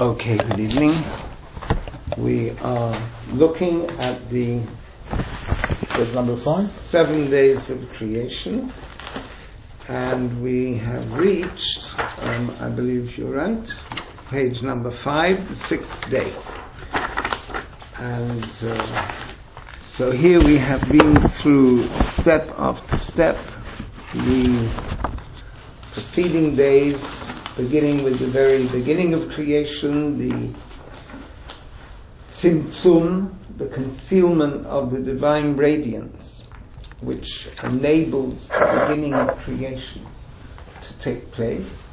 Okay, good evening. We are looking at the number 5, 7 days of creation, and we have reached, I believe you're right, page number 5, the 6th day. And so here we have been through step after step the preceding days, beginning with the very beginning of creation, the tzimtzum, the concealment of the divine radiance, which enables the beginning of creation to take place.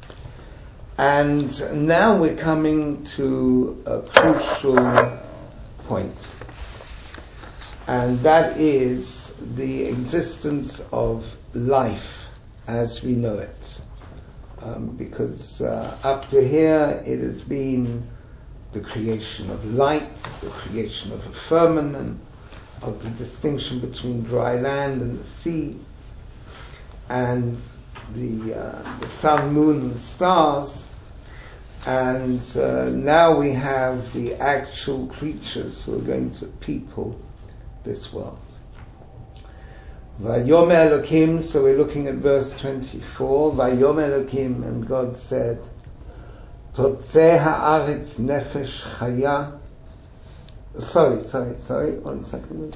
And now we're coming to a crucial point, and that is the existence of life as we know it. Because up to here it has been the creation of light, the creation of a firmament, of the distinction between dry land and the sea, and the sun, moon, and stars. And now we have the actual creatures who are going to people this world. Vayomer Elokim, so we're looking at verse 24. Vayomer Elokim, and God said, Totzeh haaretz nefesh chaya. Sorry. One second.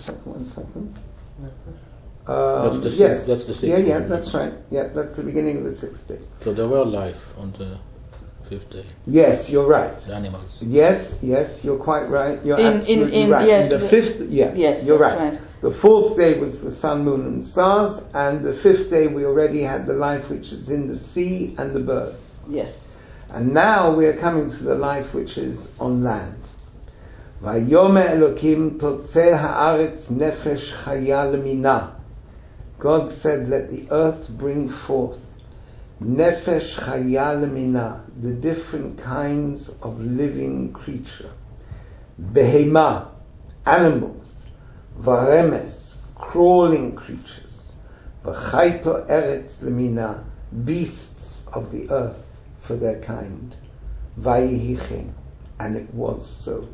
That's the yes. That's the 6th day. Yeah, day. that's right. Yeah, that's the beginning of the 6th day. So there were life on the 5th day. Yes, you're right. The animals. Yes, you're quite right. You're absolutely right. Yes, in the 5th, yes, you're right. right. The 4th day was the sun, moon, and stars, and the 5th day we already had the life which is in the sea and the birds. Yes. And now we are coming to the life which is on land. Vayomer Elokim totzeh haaretz nefesh chaya lemina. God said, let the earth bring forth nefesh chaya lemina, the different kinds of living creature. Behema, animals. Varemes, crawling creatures. V'chayto eretz lemina, beasts of the earth for their kind. Vayihichen, and it was so.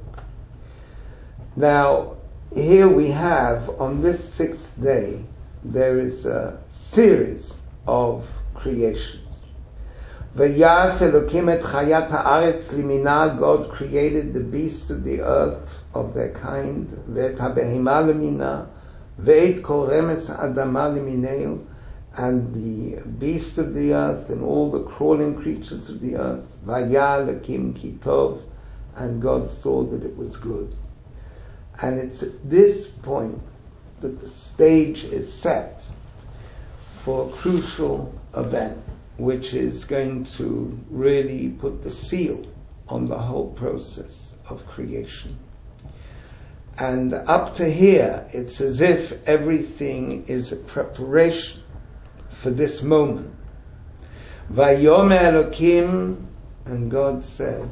Now, here we have, on this 6th day, there is a series of creations. Vayas Elokim et chayat haaretz limina, God created the beasts of the earth of their kind, ve'et habehema limina, ve'et kol remes adama limineu, and the beasts of the earth and all the crawling creatures of the earth. Vaya Elokim ki tov, and God saw that it was good. And it's at this point that the stage is set for a crucial event, which is going to really put the seal on the whole process of creation. And up to here, it's as if everything is a preparation for this moment. Vayomer Elokim, and God said,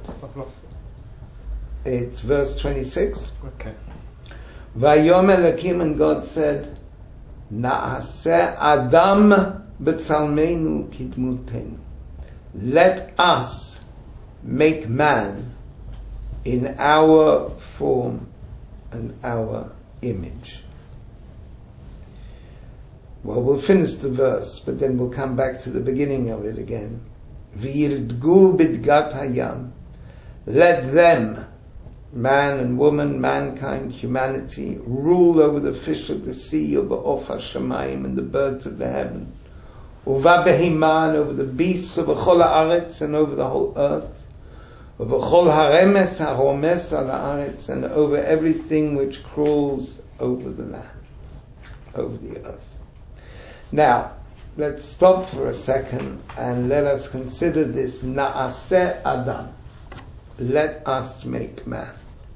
it's verse 26. Okay. Vayomer Elokim, and God said, Na'aseh Adam b'tzalmeinu kidmutenu. Let us make man in our form and our image. Well, we'll finish the verse, but then we'll come back to the beginning of it again. V'yirdgu bidgat hayam. Let them, man and woman, mankind, humanity, rule over the fish of the sea, over Of HaShamayim and the birds of the heaven, Uva Behiman, over the beasts of Chol Haaretz and over the whole earth, over Chol Haremes Haromes Al Haaretz, and over everything which crawls over the land, over the earth. Now, let's stop for a second and let us consider this Na'aseh Adam. Let us make man.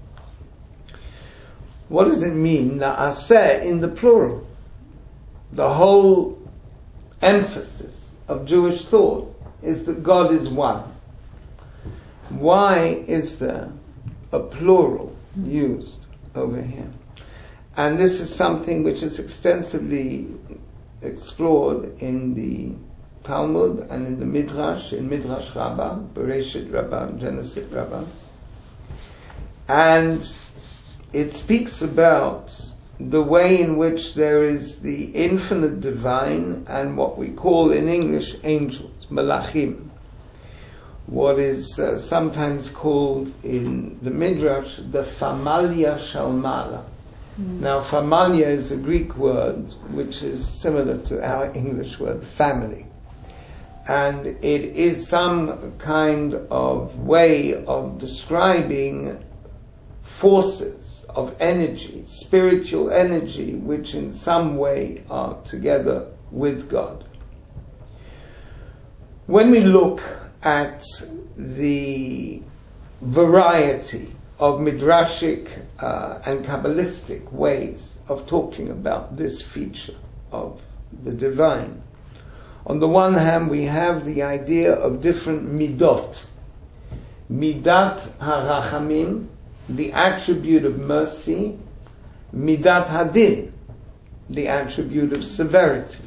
What does it mean, Na'aseh, in the plural? The whole emphasis of Jewish thought is that God is one. Why is there a plural used over here? And this is something which is extensively explored in the Talmud and in the Midrash, in Midrash Rabbah, Bereshit Rabbah, Genesis Rabbah. And it speaks about the way in which there is the infinite divine and what we call in English angels, malachim. What is sometimes called in the Midrash the Famalia Shalmala. Now, Famalia is a Greek word which is similar to our English word family. And it is some kind of way of describing forces of energy, spiritual energy, which in some way are together with God. When we look at the variety of midrashic and Kabbalistic ways of talking about this feature of the divine, on the one hand we have the idea of different midot. Midat harachamim, the attribute of mercy. Midat hadin, the attribute of severity.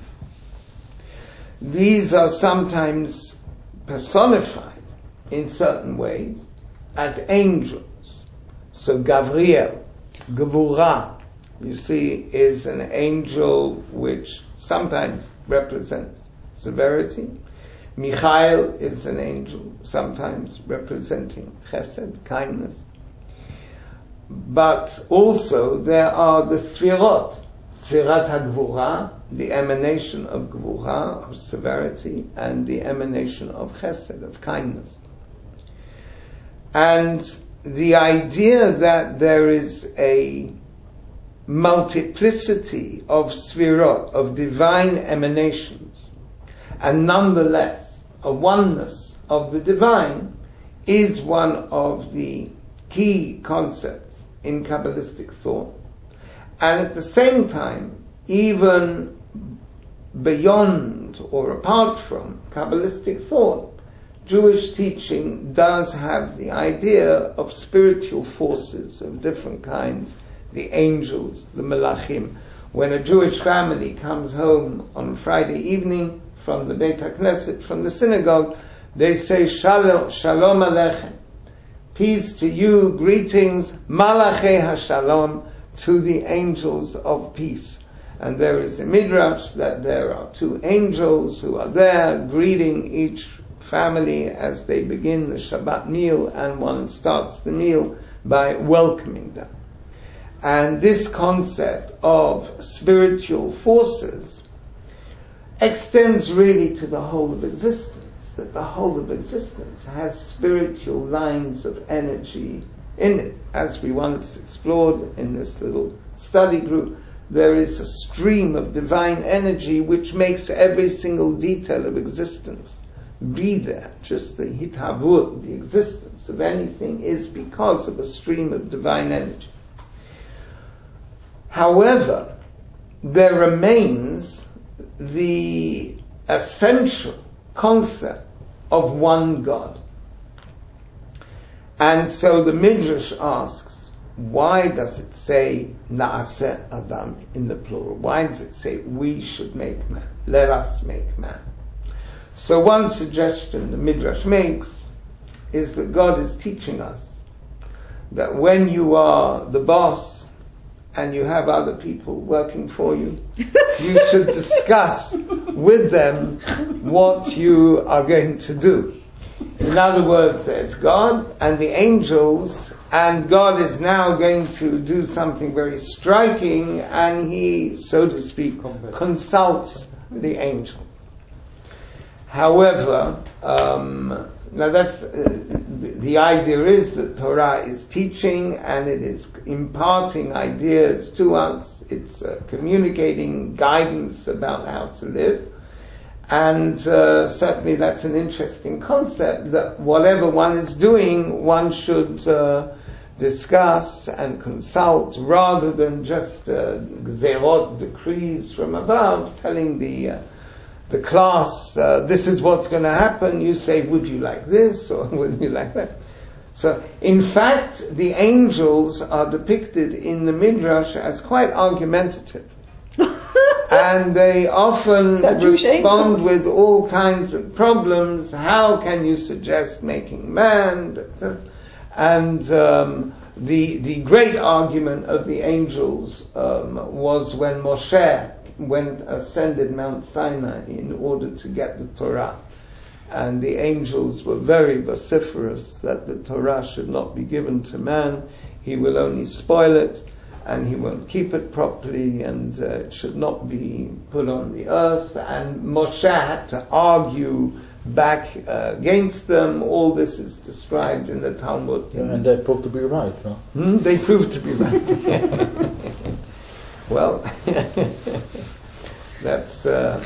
These are sometimes personified in certain ways as angels. So Gavriel, Gevurah, you see, is an angel which sometimes represents severity. Michael is an angel sometimes representing chesed, kindness. But also there are the Sfirot, Sfirat HaGvura, the emanation of Gvura, of severity, and the emanation of chesed, of kindness. And the idea that there is a multiplicity of Sfirot, of divine emanations, and nonetheless a oneness of the divine, is one of the key concepts in Kabbalistic thought. And at the same time, even beyond or apart from Kabbalistic thought, Jewish teaching does have the idea of spiritual forces of different kinds, the angels, the malachim. When a Jewish family comes home on Friday evening from the Beit HaKnesset, from the synagogue, they say, Shalom, Shalom Aleichem, peace to you, greetings, Malachei HaShalom, to the angels of peace. And there is a midrash that there are two angels who are there greeting each family as they begin the Shabbat meal, and one starts the meal by welcoming them. And this concept of spiritual forces extends really to the whole of existence, that the whole of existence has spiritual lines of energy in it. As we once explored in this little study group, there is a stream of divine energy which makes every single detail of existence be there. Just the hitavut, the existence of anything, is because of a stream of divine energy. However, there remains the essential concept of one God. And so the Midrash asks, why does it say Na'aseh Adam in the plural? Why does it say we should make man? Let us make man. So one suggestion the Midrash makes is that God is teaching us that when you are the boss and you have other people working for you, you should discuss with them what you are going to do. In other words, there's God and the angels, and God is now going to do something very striking, and he, so to speak, consults the angels. However, now that's the idea is that Torah is teaching and it is imparting ideas to us. It's communicating guidance about how to live, and certainly that's an interesting concept. That whatever one is doing, one should discuss and consult, rather than just gzerot, decrees from above, telling the class, this is what's going to happen. You say, would you like this or would you like that? So, in fact, the angels are depicted in the Midrash as quite argumentative. And they often That Jewish respond angels. with all kinds of problems. How can you suggest making man? And the great argument of the angels was when Moshe ascended Mount Sinai in order to get the Torah. And the angels were very vociferous that the Torah should not be given to man. He will only spoil it, and he won't keep it properly, and it should not be put on the earth. And Moshe had to argue back against them. All this is described in the Talmud. Yeah, and they proved to be right, no? They proved to be right. Well, that's...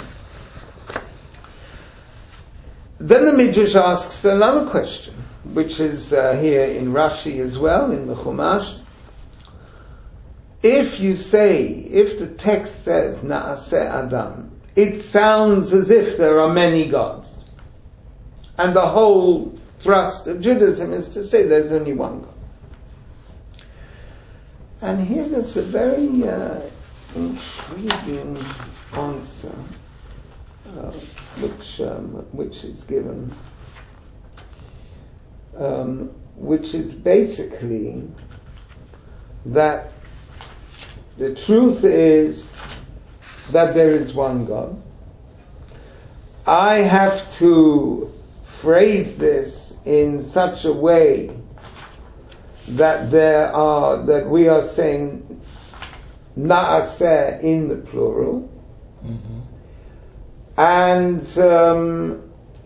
Then the Midrash asks another question, which is here in Rashi as well, in the Chumash. If the text says Na'aseh Adam, it sounds as if there are many gods. And the whole thrust of Judaism is to say there's only one God. And here there's a very intriguing answer, which is given, which is basically that the truth is that there is one God. I have to phrase this in such a way that we are saying Na'aseh in the plural. Mm-hmm. And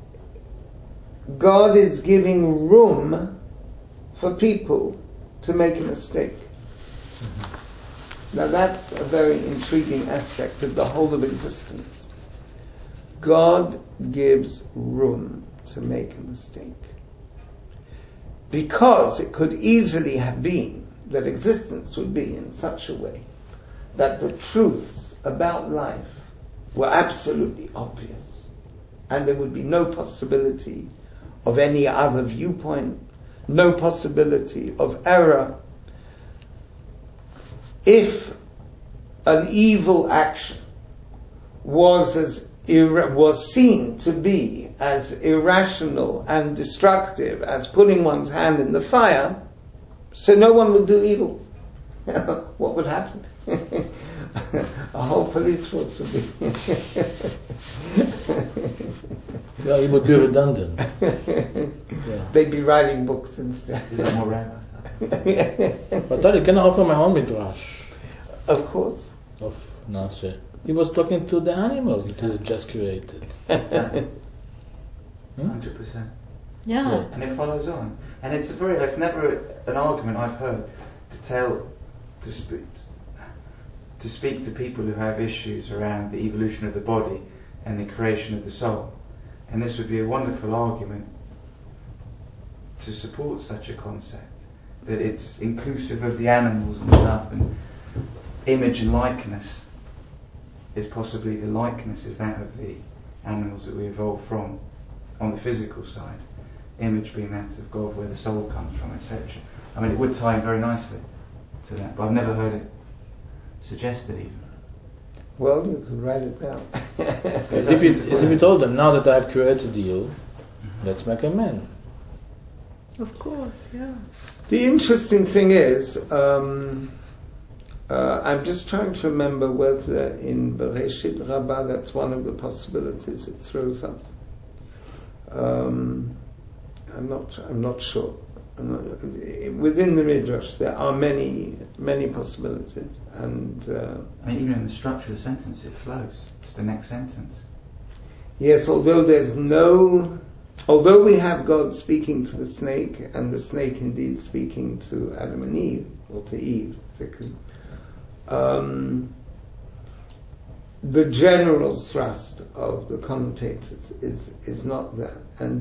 God is giving room for people to make a mistake. Mm-hmm. Now that's a very intriguing aspect of the whole of existence. God gives room to make a mistake. Because it could easily have been that existence would be in such a way that the truths about life were absolutely obvious, and there would be no possibility of any other viewpoint, no possibility of error. If an evil action was seen to be as irrational and destructive as putting one's hand in the fire, so no one would do evil. What would happen? A whole police force would be. Yeah, it would be redundant. Yeah. They'd be writing books instead. But I can offer my own midrash. Of course. Of Na'aseh. He was talking to the animals that he's just created. 100%. Yeah. And it follows on. And it's I've never an argument I've heard to speak to people who have issues around the evolution of the body and the creation of the soul. And this would be a wonderful argument to support such a concept, that it's inclusive of the animals and stuff, and image and likeness is possibly the likeness is that of the animals that we evolved from on the physical side, image being that of God where the soul comes from, etc. I mean, it would tie in very nicely to that, but I've never heard it suggested even. Well, you could write it down. As if he told them, now that I've created you, let's make a man. Of course, yeah. The interesting thing is, I'm just trying to remember whether in Bereshit Rabbah that's one of the possibilities it throws up. I'm not sure. Within the Midrash there are many possibilities, and I mean, even in the structure of the sentence, it flows to the next sentence. Yes, although we have God speaking to the snake, and the snake indeed speaking to Adam and Eve, or to Eve particularly, the general thrust of the commentators is not that, and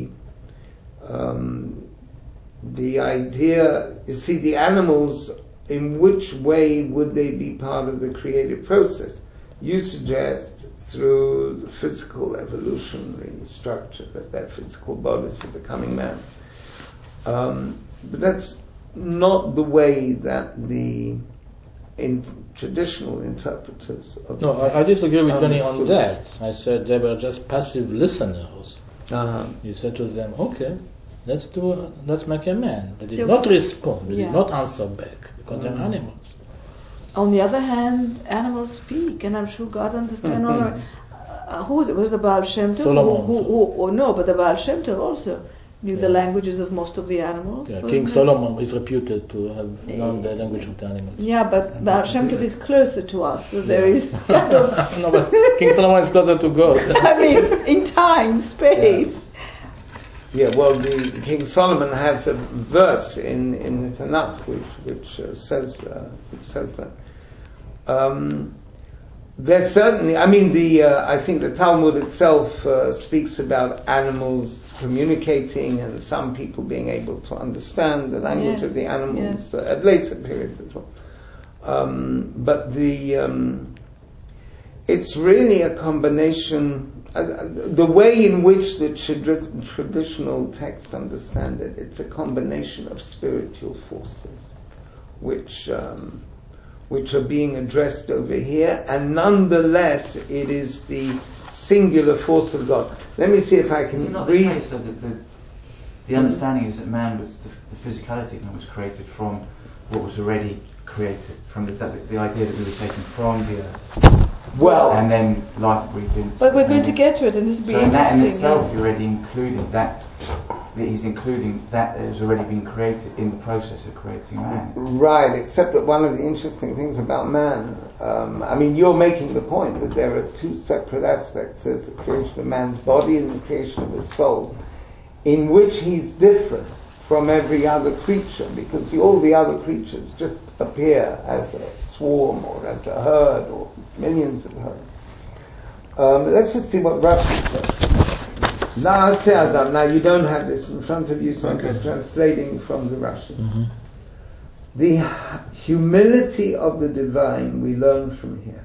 the idea, you see, the animals, in which way would they be part of the creative process? You suggest through the physical evolutionary structure that their physical bodies are becoming man. But that's not the way that the traditional interpreters of No, I disagree with Johnny on understood. that. I said they were just passive listeners. Uh-huh. You said to them, okay, let's make a man. They did Yeah. not respond, they Yeah. did not answer back, because they're animals. On the other hand, animals speak, and I'm sure God understands. Who was it? Was it the Baal Shem Tov? Solomon. No, but the Baal Shem Tov also knew the languages of most of the animals. Yeah, wasn't King it? Solomon is reputed to have known the language of the animals. Yeah, but Baal Shem Tov is closer to us, so there is kind of, No, but King Solomon is closer to God. I mean, in time, space. Yeah, well, the King Solomon has a verse in the Tanakh which says that. There's certainly, I mean, I think the Talmud itself speaks about animals communicating and some people being able to understand the language of the animals at later periods as well. But it's really a combination. The way in which the traditional texts understand it, it's a combination of spiritual forces, which are being addressed over here, and nonetheless it is the singular force of God. Let me see if I can Is it not the read. case that the understanding is that man was the physicality that was created from what was already created, from the idea that we were taken from the earth, Well, and then life breathed in. But we're going to get to it, and this will be So in that interesting. in itself, you're already including that he's including that has already been created in the process of creating man. right, except that one of the interesting things about man, I mean, you're making the point that there are two separate aspects. There's the creation of man's body and the creation of his soul, in which he's different from every other creature, because all the other creatures just appear as a swarm or as a herd or millions of herds. Let's just see what Rashi says. Now you don't have this in front of you, so I'm just translating from the Rashi. The humility of the divine we learn from here.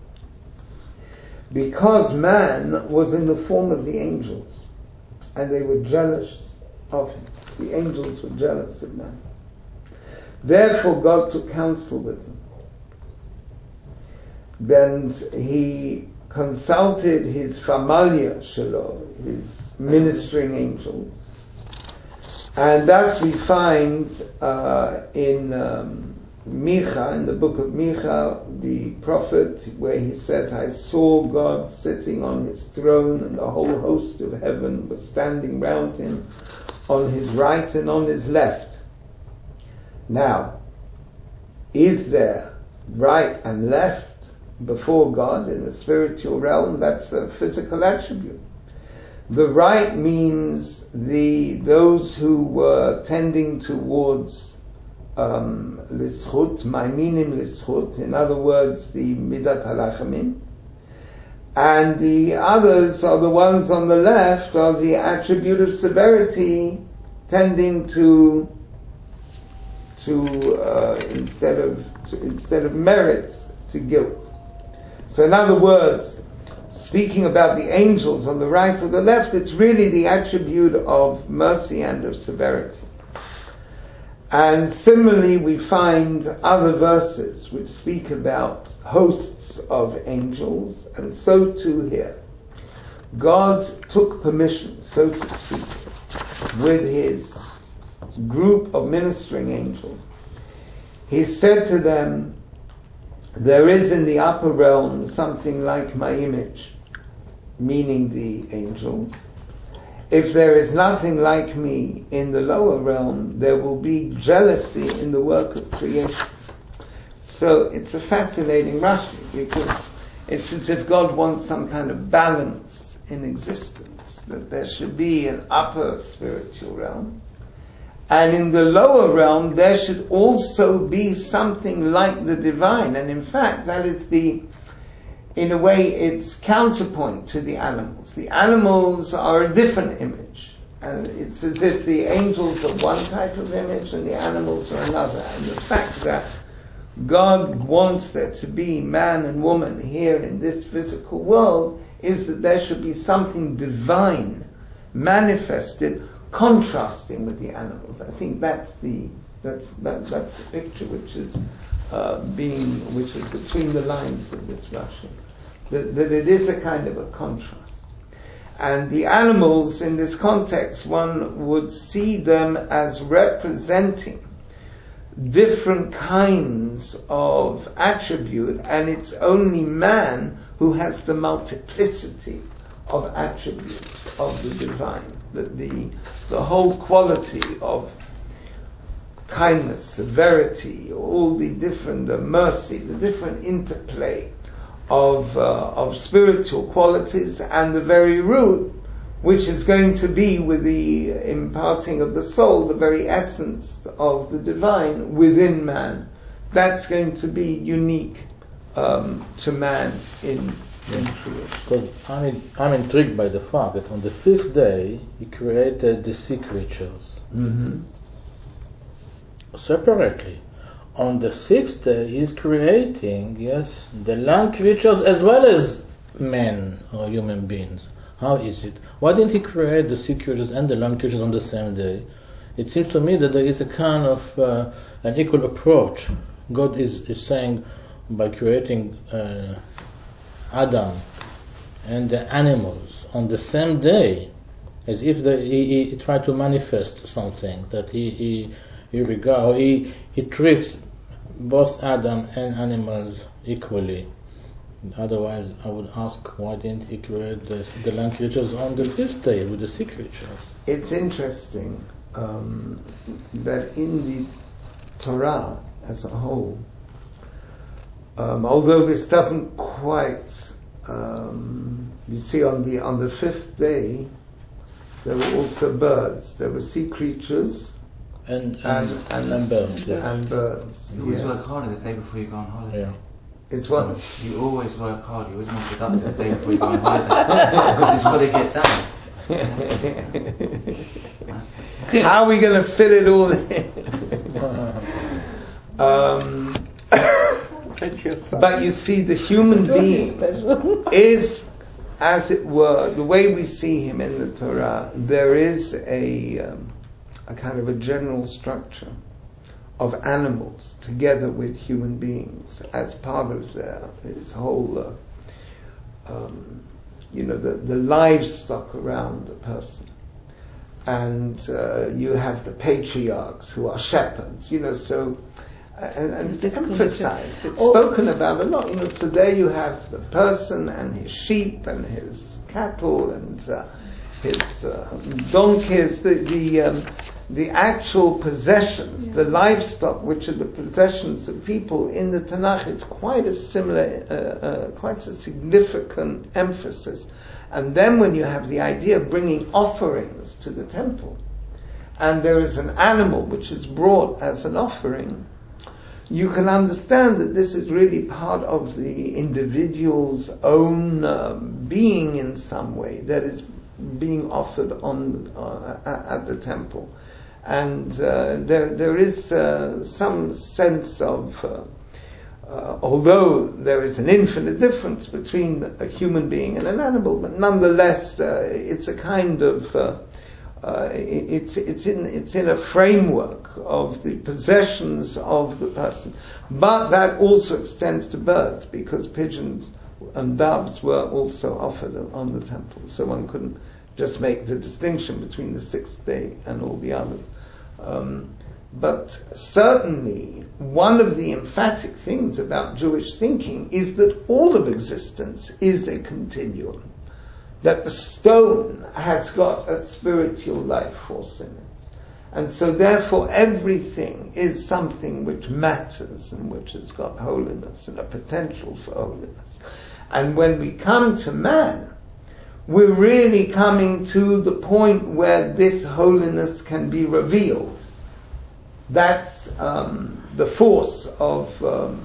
Because man was in the form of the angels, and they were jealous of him. The angels were jealous of man. Therefore God took counsel with them. Then he consulted his Famalia Shelo, his ministering angels. And thus we find in Micha, in the book of Micha, the prophet, where he says, I saw God sitting on his throne, and the whole host of heaven was standing round him on his right and on his left. Now, is there right and left before God in the spiritual realm? That's a physical attribute. The right means those who were tending towards lischut, maiminim lischut, in other words, the midat halachamim, and the others are the ones on the left are the attribute of severity, tending to instead of merit, to guilt. So in other words, speaking about the angels on the right or the left, it's really the attribute of mercy and of severity. And similarly, we find other verses which speak about hosts of angels, and so too here. God took permission, so to speak, with his group of ministering angels. He said to them, there is in the upper realm something like my image, meaning the angel. If there is nothing like me in the lower realm, there will be jealousy in the work of creation. So it's a fascinating Rashi, because it's as if God wants some kind of balance in existence, that there should be an upper spiritual realm, and in the lower realm there should also be something like the divine. And in fact, that is in a way, it's counterpoint to the animals. The animals are a different image, and it's as if the angels are one type of image and the animals are another. And the fact that God wants there to be man and woman here in this physical world is that there should be something divine manifested, contrasting with the animals. I think that's the picture which is being, which is between the lines of this Rashi, that it is a kind of a contrast. And the animals in this context, one would see them as representing different kinds of attribute, and it's only man who has the multiplicity of attributes of the divine. The whole quality of kindness, severity, all the different mercy, the different interplay of spiritual qualities, and the very root, which is going to be with the imparting of the soul, the very essence of the divine within man. That's going to be unique to man in creation. Because I'm intrigued by the fact that on the fifth day he created the sea creatures separately. On the sixth day he's creating, the land creatures as well as men or human beings. How is it? Why didn't he create the sea creatures and the land creatures on the same day? It seems to me that there is a kind of an equal approach. God is saying by creating Adam and the animals on the same day, as if he tried to manifest something, that he treats both Adam and animals equally. Otherwise, I would ask, why didn't he create the land creatures on the fifth day with the sea creatures? It's interesting that in the Torah as a whole, although this doesn't quite, you see, on the fifth day, there were also birds. There were sea creatures and birds. Yes. And birds. You always work harder the day before you go on holiday. Yeah. It's what? You always work hard. You're always more productive the day before you go on holiday because it's got to get done. How are we going to fit it all in? But you see, the human being is, as it were, the way we see him in the Torah, there is a kind of a general structure of animals together with human beings as part of his whole, the livestock around a person. And you have the patriarchs who are shepherds, so, and it's emphasized, it's spoken about a lot, so there you have the person and his sheep and his cattle and his donkeys, the actual possessions, the livestock, which are the possessions of people in the Tanakh. It's quite a similar, quite a significant emphasis. And then when you have the idea of bringing offerings to the temple, and there is an animal which is brought as an offering, you can understand that this is really part of the individual's own being in some way, that is being offered at the temple. And there is some sense of, although there is an infinite difference between a human being and an animal, but nonetheless it's a kind of it's in a framework of the possessions of the person. But that also extends to birds, because pigeons and doves were also offered on the temple. So one couldn't just make the distinction between the sixth day and all the others. But certainly one of the emphatic things about Jewish thinking is that all of existence is a continuum, that the stone has got a spiritual life force in it. And so therefore everything is something which matters and which has got holiness and a potential for holiness. And when we come to man, we're really coming to the point where this holiness can be revealed. That's the force of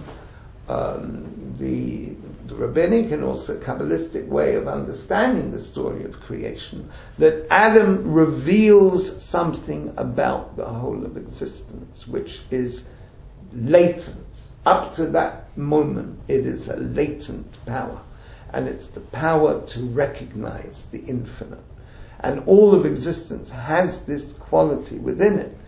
the rabbinic and also Kabbalistic way of understanding the story of creation, that Adam reveals something about the whole of existence, which is latent. Up to that moment, it is a latent power. And it's the power to recognize the infinite. And all of existence has this quality within it.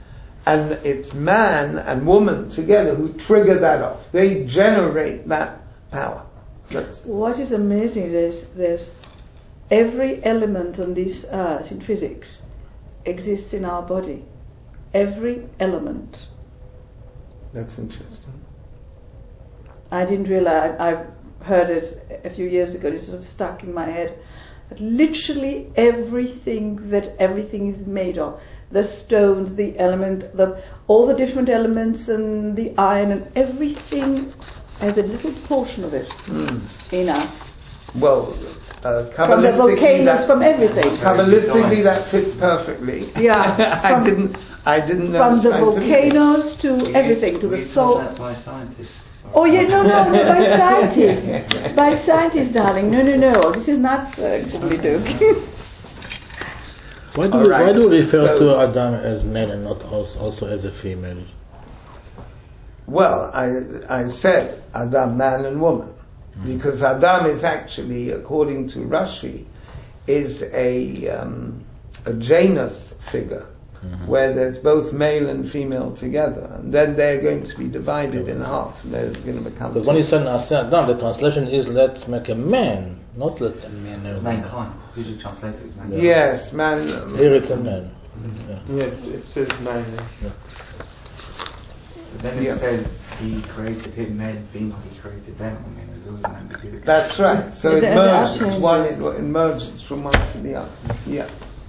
And it's man and woman together who trigger that off. They generate that power. What is amazing is there's every element on this earth in physics exists in our body. Every element. That's interesting. I didn't realize, I've heard it a few years ago, it sort of stuck in my head, that literally everything that everything is made of, the stones, the element, all the different elements and the iron and everything has a little portion of it in us. Well, from the volcanoes, from everything. Kabbalistically, that fits perfectly. Yeah. I didn't know. From the volcanoes to everything, to the soul. That by scientists. Oh yeah, no, by scientists. By scientists, darling. No. This is not gobbledygook. Why do we refer to Adam as male and not also as a female? Well, I said Adam, man and woman, because Adam is actually, according to Rashi, is a Janus figure, where there's both male and female together, and then they're going to be divided in half, and they're going to become. But when you say Adam, the translation is let's make a man, not let's a man. Mankind. It's usually translated as mankind. Yes, man. Here it's a man. Yeah, it says man. Yeah. But then it says he created him, male and female, he created them. I mean, there's always an ambiguity. That's right. So it merges. It merges from one to the other. Yeah.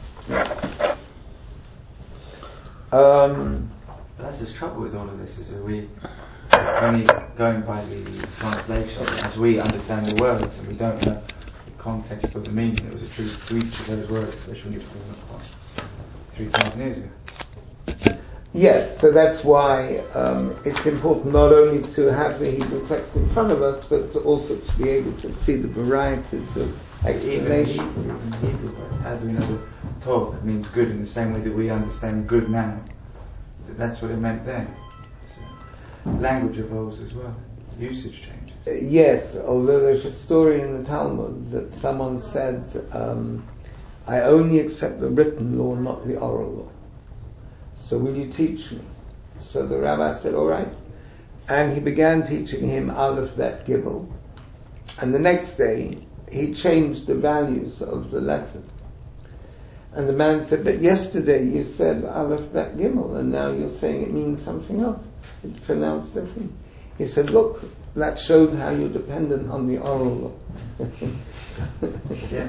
But that's the trouble with all of this, is that we only going by the translation as we understand the words, and we don't know the context of the meaning that was attributed to each of those words, especially when it was 3,000 years ago. Yes, so that's why it's important not only to have the Hebrew text in front of us, but also to be able to see the varieties of explanation. Even Hebrew, how do we know that Tov means good in the same way that we understand good now? That's what it meant then. Language evolves as well. Usage changes. Yes, although there's a story in the Talmud that someone said, I only accept the written law, not the oral law. So will you teach me? So the rabbi said, all right. And he began teaching him Aleph, Bet, Gimel. And the next day, he changed the values of the letter. And the man said, but yesterday you said Aleph, Bet, Gimel, and now you're saying it means something else. It's pronounced differently. He said, look, that shows how you're dependent on the oral law. Yeah.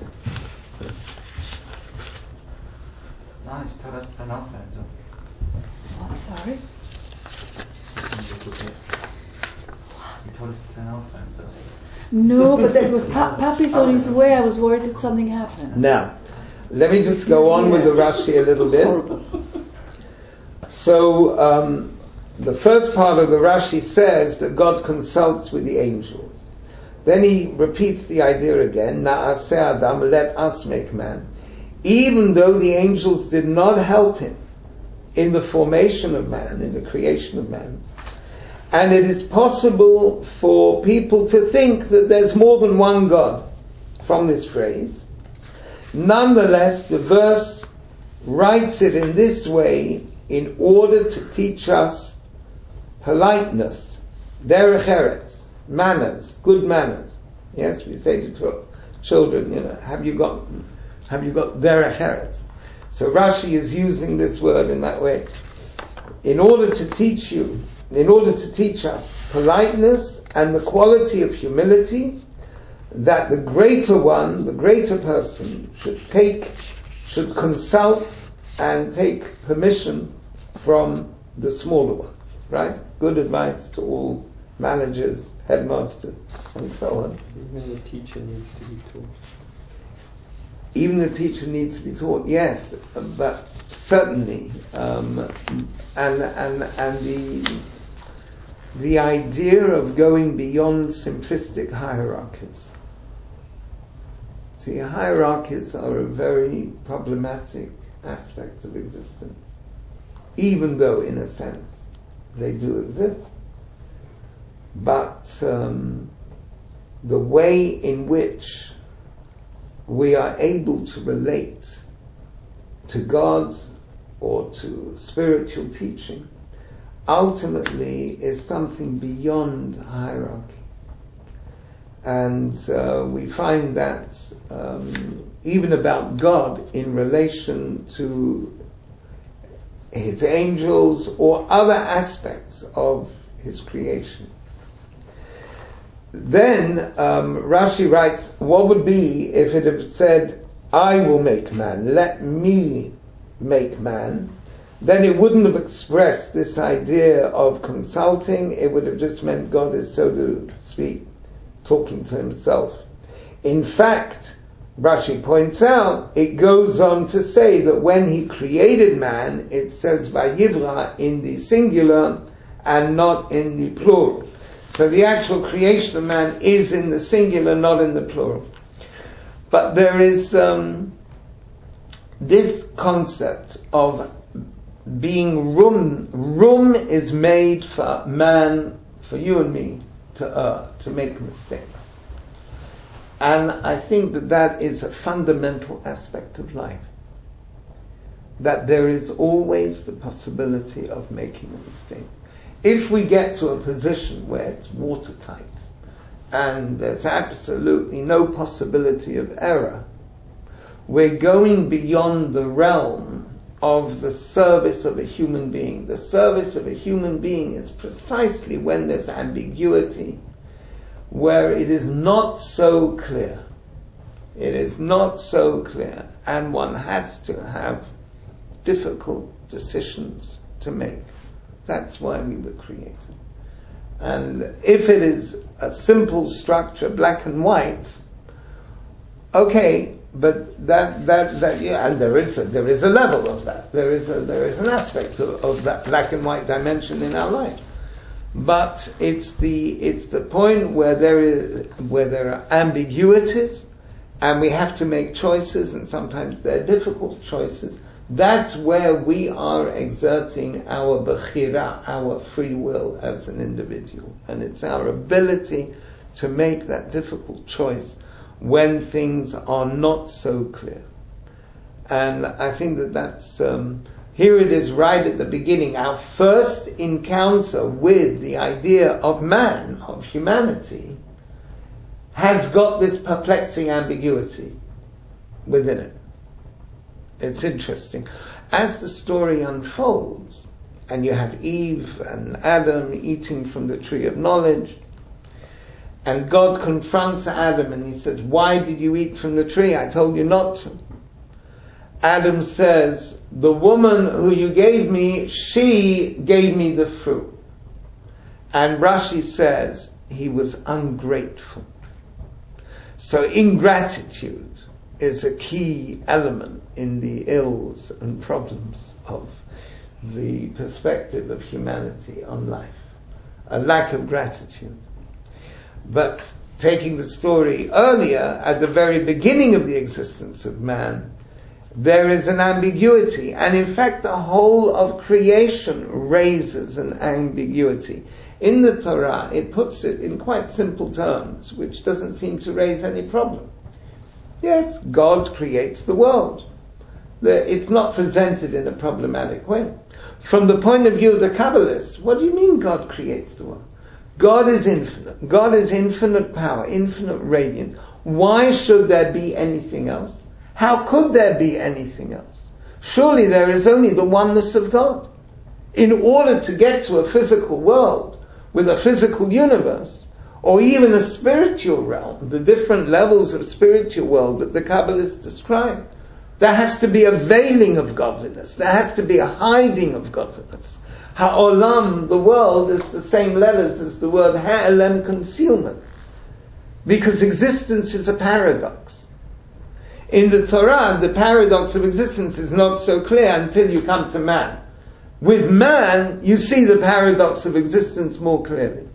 Nice, tell us to turn our phones off. What, sorry? You told us to turn our phones off. No, but that was Papi's on his way. I was worried that something happened. Now, let me just go on with the Rashi a little bit. So, the first part of the Rashi says that God consults with the angels. Then he repeats the idea again, Na'aseh Adam, let us make man. Even though the angels did not help him in the formation of man, in the creation of man. And it is possible for people to think that there's more than one God from this phrase. Nonetheless, the verse writes it in this way in order to teach us politeness, derech eretz, manners, good manners. Yes, we say to children, have you got derech eretz? So Rashi is using this word in that way. In order to teach us politeness and the quality of humility that the greater one, the greater person should consult and take permission from the smaller one. Right? Good advice to all managers, headmasters, and so on. Even the teacher needs to be taught. Even the teacher needs to be taught, yes, but certainly, and the idea of going beyond simplistic hierarchies. See, hierarchies are a very problematic aspect of existence, even though, in a sense, they do exist. But the way in which we are able to relate to God or to spiritual teaching, ultimately is something beyond hierarchy. And we find that even about God in relation to his angels or other aspects of his creation. Then Rashi writes, what would be if it had said, I will make man, let me make man? Then it wouldn't have expressed this idea of consulting, it would have just meant God is, so to speak, talking to himself. In fact, Rashi points out, it goes on to say that when he created man, it says Vayivra in the singular and not in the plural. So the actual creation of man is in the singular, not in the plural. But there is this concept of being room. Room is made for man, for you and me, to make mistakes. And I think that that is a fundamental aspect of life. That there is always the possibility of making a mistake. If we get to a position where it's watertight and there's absolutely no possibility of error, we're going beyond the realm of the service of a human being. The service of a human being is precisely when there's ambiguity, where it is not so clear. It is not so clear, and one has to have difficult decisions to make. That's why we were created. And if it is a simple structure, black and white, okay, but that yeah, and there is a level of that. There is an aspect of that black and white dimension in our life. But it's the point where there are ambiguities, and we have to make choices, and sometimes they're difficult choices. That's where we are exerting our bechira, our free will as an individual. And it's our ability to make that difficult choice when things are not so clear. And I think that's, here it is right at the beginning, our first encounter with the idea of man, of humanity, has got this perplexing ambiguity within it. It's interesting. As the story unfolds, and you have Eve and Adam eating from the tree of knowledge, and God confronts Adam and he says, why did you eat from the tree? I told you not to. Adam says, the woman who you gave me, she gave me the fruit. And Rashi says, he was ungrateful. So ingratitude is a key element in the ills and problems of the perspective of humanity on life. A lack of gratitude. But taking the story earlier, at the very beginning of the existence of man, there is an ambiguity. And in fact, the whole of creation raises an ambiguity. In the Torah, it puts it in quite simple terms, which doesn't seem to raise any problem. Yes, God creates the world. It's not presented in a problematic way. From the point of view of the Kabbalists, what do you mean God creates the world? God is infinite. God is infinite power, infinite radiance. Why should there be anything else? How could there be anything else? Surely there is only the oneness of God. In order to get to a physical world with a physical universe, or even a spiritual realm, the different levels of spiritual world that the Kabbalists describe, there has to be a veiling of godliness. There has to be a hiding of godliness. Ha'olam, the world, is the same letters as the word ha'elem, concealment. Because existence is a paradox. In the Torah, the paradox of existence is not so clear until you come to man. With man, you see the paradox of existence more clearly.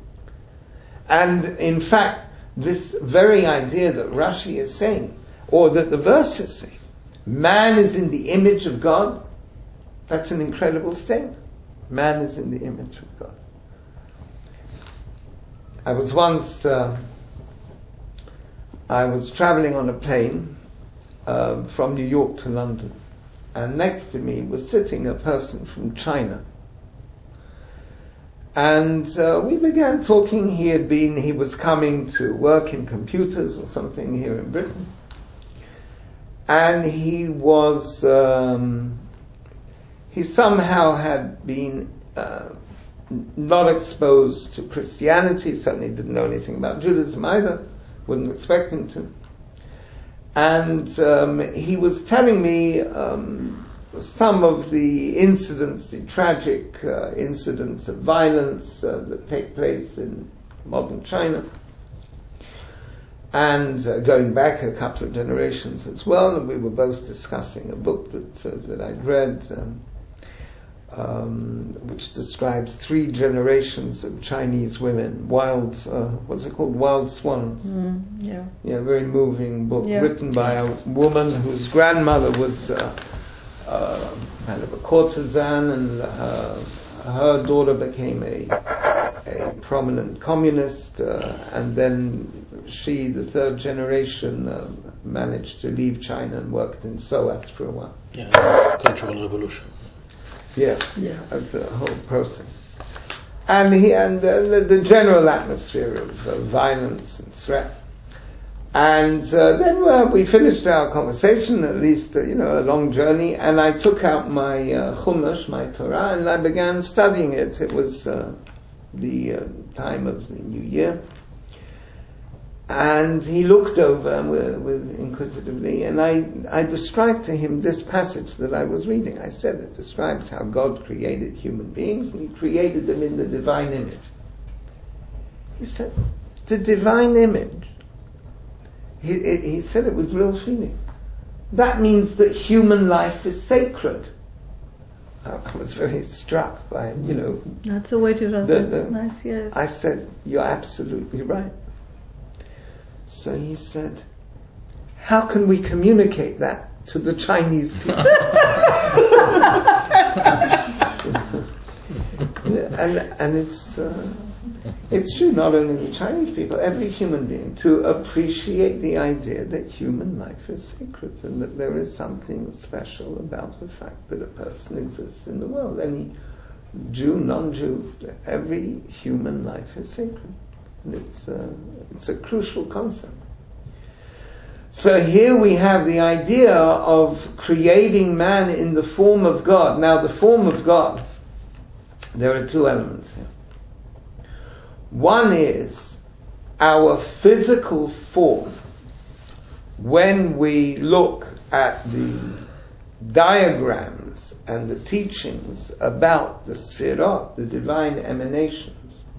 And in fact, this very idea that Rashi is saying, or that the verse is saying, man is in the image of God, that's an incredible statement. Man is in the image of God. I was once, I was traveling on a plane from New York to London, and next to me was sitting a person from China. And we began talking. He was coming to work in computers or something here in Britain. And he was, he somehow had been not exposed to Christianity, certainly didn't know anything about Judaism either, wouldn't expect him to. And he was telling me some of the incidents, the tragic incidents of violence that take place in modern China, and going back a couple of generations as well. And we were both discussing a book that I'd read, which describes 3 generations of Chinese women, wild swans. Yeah, very moving book, Yeah. written by a woman whose grandmother was kind of a courtesan, and her daughter became a prominent communist, and then she, the 3rd generation, managed to leave China and worked in SOAS for a while. Yeah, Cultural Revolution. Yeah, that's the whole process. And the general atmosphere of violence and threat. And then we finished our conversation, at least, a long journey, and I took out my Chumash, my Torah, and I began studying it. It was the time of the New Year. And he looked over with inquisitively, and I described to him this passage that I was reading. I said it describes how God created human beings, and He created them in the divine image. He said, the divine image. He said it with real feeling. That means that human life is sacred. I was very struck by, That's the way to translate. That's nice, yes. I said, you're absolutely right. So he said, how can we communicate that to the Chinese people? and it's true, not only the Chinese people, every human being, to appreciate the idea that human life is sacred, and that there is something special about the fact that a person exists in the world. Any Jew, non-Jew, every human life is sacred. And it's a crucial concept. So here we have the idea of creating man in the form of God. Now, the form of God, there are 2 elements here. One is our physical form. When we look at the diagrams and the teachings about the Sfirot, the divine emanations,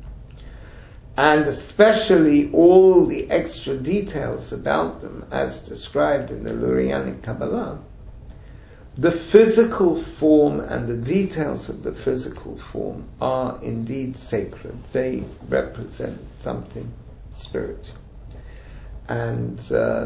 and especially all the extra details about them as described in the Lurianic Kabbalah, the physical form and the details of the physical form are indeed sacred. They represent something spiritual. And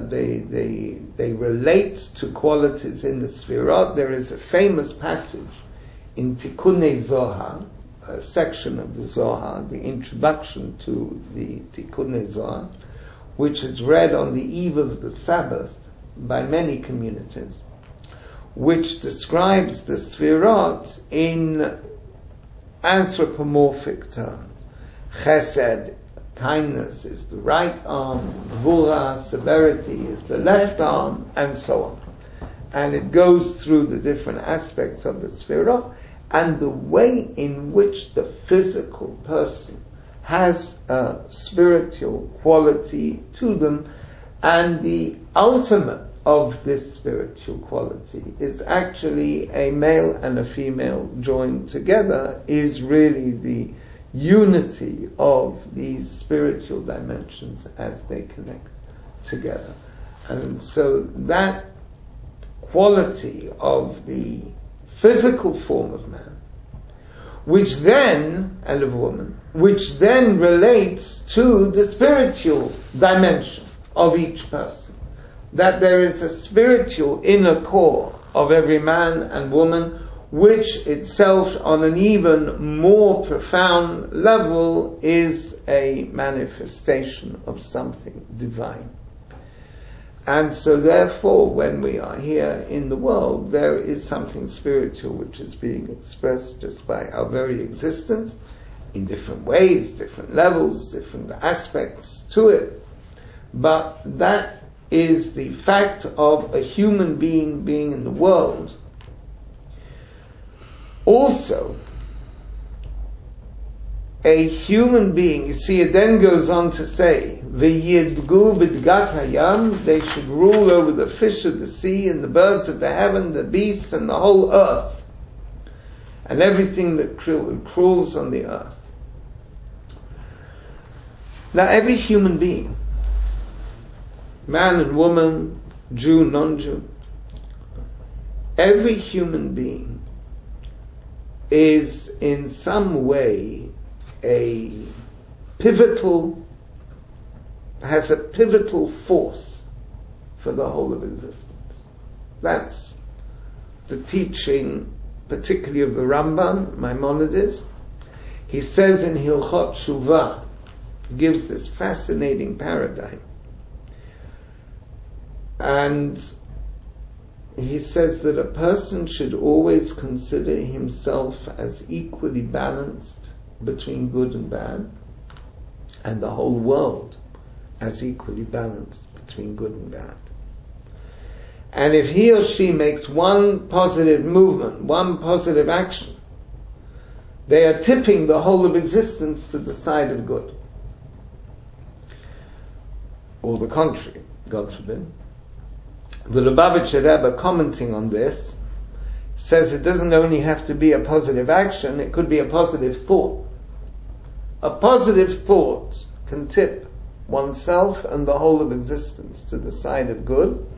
they relate to qualities in the Sfirot. There is a famous passage in Tikkunei Zohar, a section of the Zohar, the introduction to the Tikkunei Zohar, which is read on the eve of the Sabbath by many communities, which describes the Sfirot in anthropomorphic terms. Chesed, kindness, is the right arm, Gvura, severity, is the left arm, and so on. And it goes through the different aspects of the Sfirot, and the way in which the physical person has a spiritual quality to them, and the ultimate of this spiritual quality is actually a male and a female joined together, is really the unity of these spiritual dimensions as they connect together. And so that quality of the physical form of man, which then, and of woman, which then relates to the spiritual dimension of each person. That there is a spiritual inner core of every man and woman, which itself on an even more profound level is a manifestation of something divine. And so therefore, when we are here in the world, there is something spiritual which is being expressed just by our very existence, in different ways, different levels, different aspects to it. But that is the fact of a human being in the world. Also, a human being, you see, it then goes on to say, V'yidgu b'dgat hayam, they should rule over the fish of the sea and the birds of the heaven, the beasts and the whole earth, and everything that crawls on the earth. Now, every human being, man and woman, Jew, non-Jew, every human being is in some way has a pivotal force for the whole of existence. That's the teaching, particularly of the Rambam, Maimonides. He says in Hilchot Shuvah, gives this fascinating paradigm. And he says that a person should always consider himself as equally balanced between good and bad, and the whole world as equally balanced between good and bad. And if he or she makes one positive movement, one positive action, they are tipping the whole of existence to the side of good. Or the contrary, God forbid. The Lubavitcher Rebbe, commenting on this, says it doesn't only have to be a positive action, it could be a positive thought. A positive thought can tip oneself and the whole of existence to the side of good.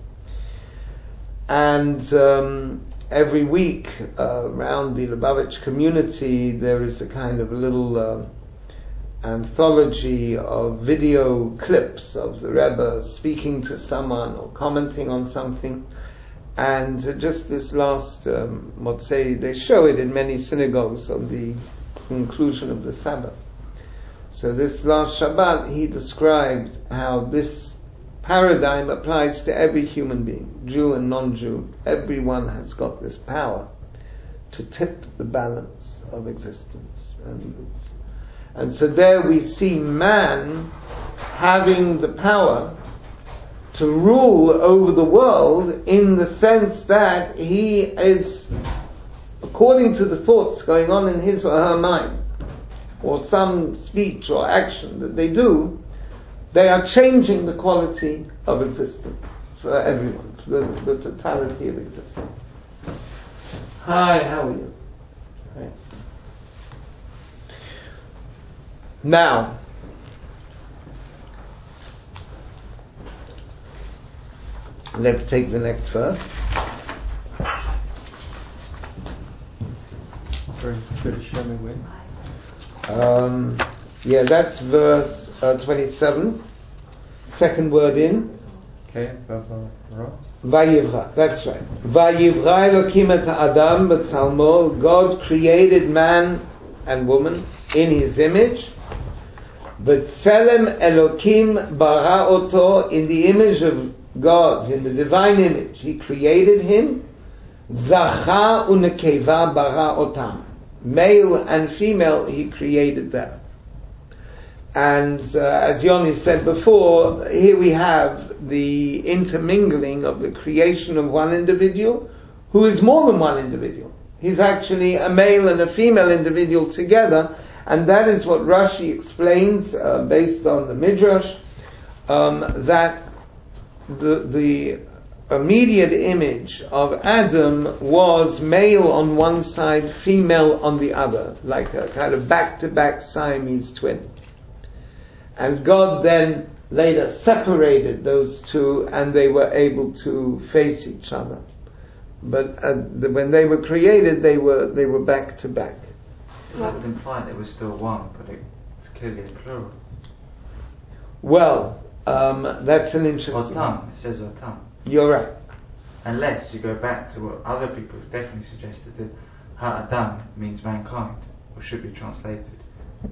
And every week around the Lubavitch community there is a kind of little anthology of video clips of the Rebbe speaking to someone or commenting on something. And just this last Motzei, they show it in many synagogues on the conclusion of the Sabbath. So this last Shabbat, he described how this paradigm applies to every human being, Jew and non-Jew. Everyone has got this power to tip the balance of existence. And so there we see man having the power to rule over the world, in the sense that he is, according to the thoughts going on in his or her mind, or some speech or action that they do, they are changing the quality of existence for everyone, for the totality of existence. Hi, how are you? Hi. Now, let's take the next verse. That's verse 27. Second word in. Okay, Vayivra. That's right. Vayivra Elokim et Adam b'tzalmo. God created man and woman in His image. B'tzelem Elokim bara oto. In the image of God, in the divine image, He created him. Zacha u'nekeva bara otam. Male and female, He created them. And as Yoni said before, here we have the intermingling of the creation of one individual who is more than one individual. He's actually a male and a female individual together, and that is what Rashi explains based on the Midrash, that the immediate image of Adam was male on one side, female on the other, like a kind of back-to-back Siamese twin. And God then later separated those two, and they were able to face each other. But when they were created, they were back to back. That would imply there was still one, but it's clearly a plural. Well, that's an interesting. Otam, it says Otam. You're right. Unless you go back to what other people have definitely suggested, that Ha-Adam means mankind, or should be translated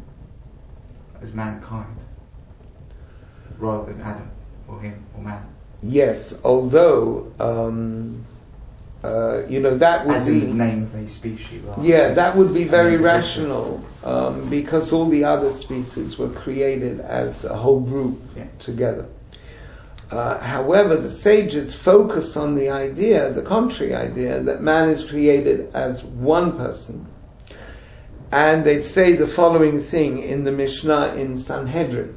as mankind, rather than Adam, or him, or man. Yes, although that would As be in the name of a species, right? Yeah, that would be very rational, because all the other species were created as a whole group together. However, the sages focus on the idea, the contrary idea, that man is created as one person. And they say the following thing in the Mishnah in Sanhedrin.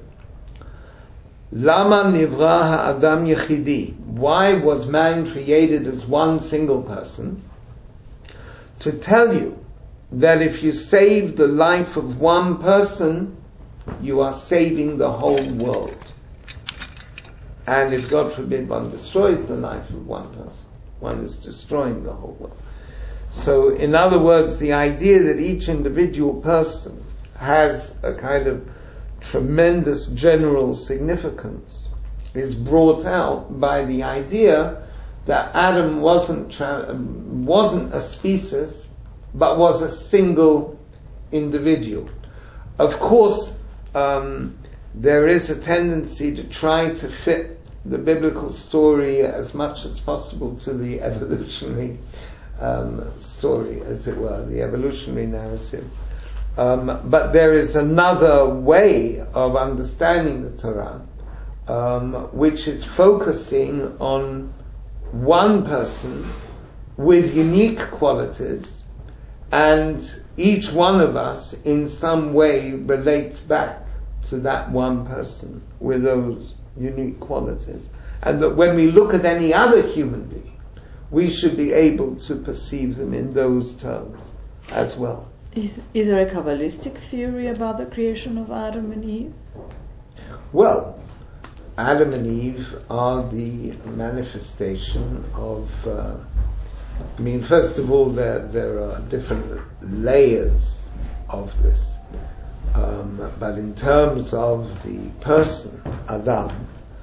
Lama nivra ha'adam yechidi. Why was man created as one single person? To tell you that if you save the life of one person, you are saving the whole world. And if, God forbid, one destroys the life of one person, one is destroying the whole world. So, in other words, the idea that each individual person has a kind of tremendous general significance is brought out by the idea that Adam wasn't a species, but was a single individual. Of course, there is a tendency to try to fit the biblical story as much as possible to the evolutionary story, as it were, the evolutionary narrative. But there is another way of understanding the Torah, which is focusing on one person with unique qualities, and each one of us in some way relates back to that one person with those unique qualities. And that when we look at any other human being, we should be able to perceive them in those terms as well. Is there a Kabbalistic theory about the creation of Adam and Eve? Well, Adam and Eve are the manifestation of, first of all, there are different layers of this. But in terms of the person, Adam,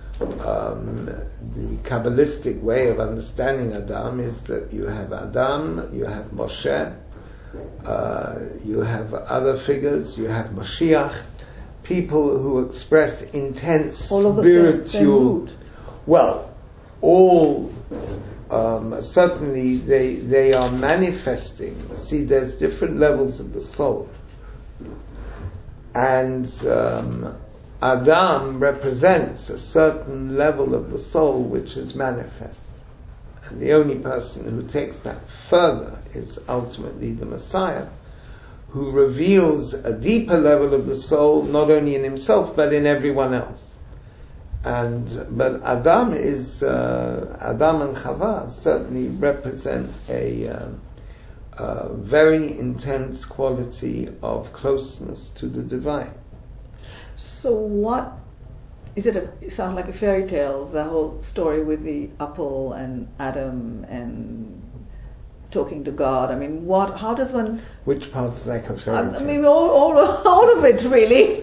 the Kabbalistic way of understanding Adam is that you have Adam, you have Moshe, you have other figures, you have Mashiach, people who express intense spiritual. Well, all certainly they are manifesting. See, there's different levels of the soul, and Adam represents a certain level of the soul which is manifest. And the only person who takes that further is ultimately the Messiah, who reveals a deeper level of the soul, not only in himself, but in everyone else. But Adam and Chava certainly represent a very intense quality of closeness to the divine. So what is it? It sounds like a fairy tale, the whole story with the apple and Adam and talking to God. How does one? Which part's like a fairy tale? All of it really.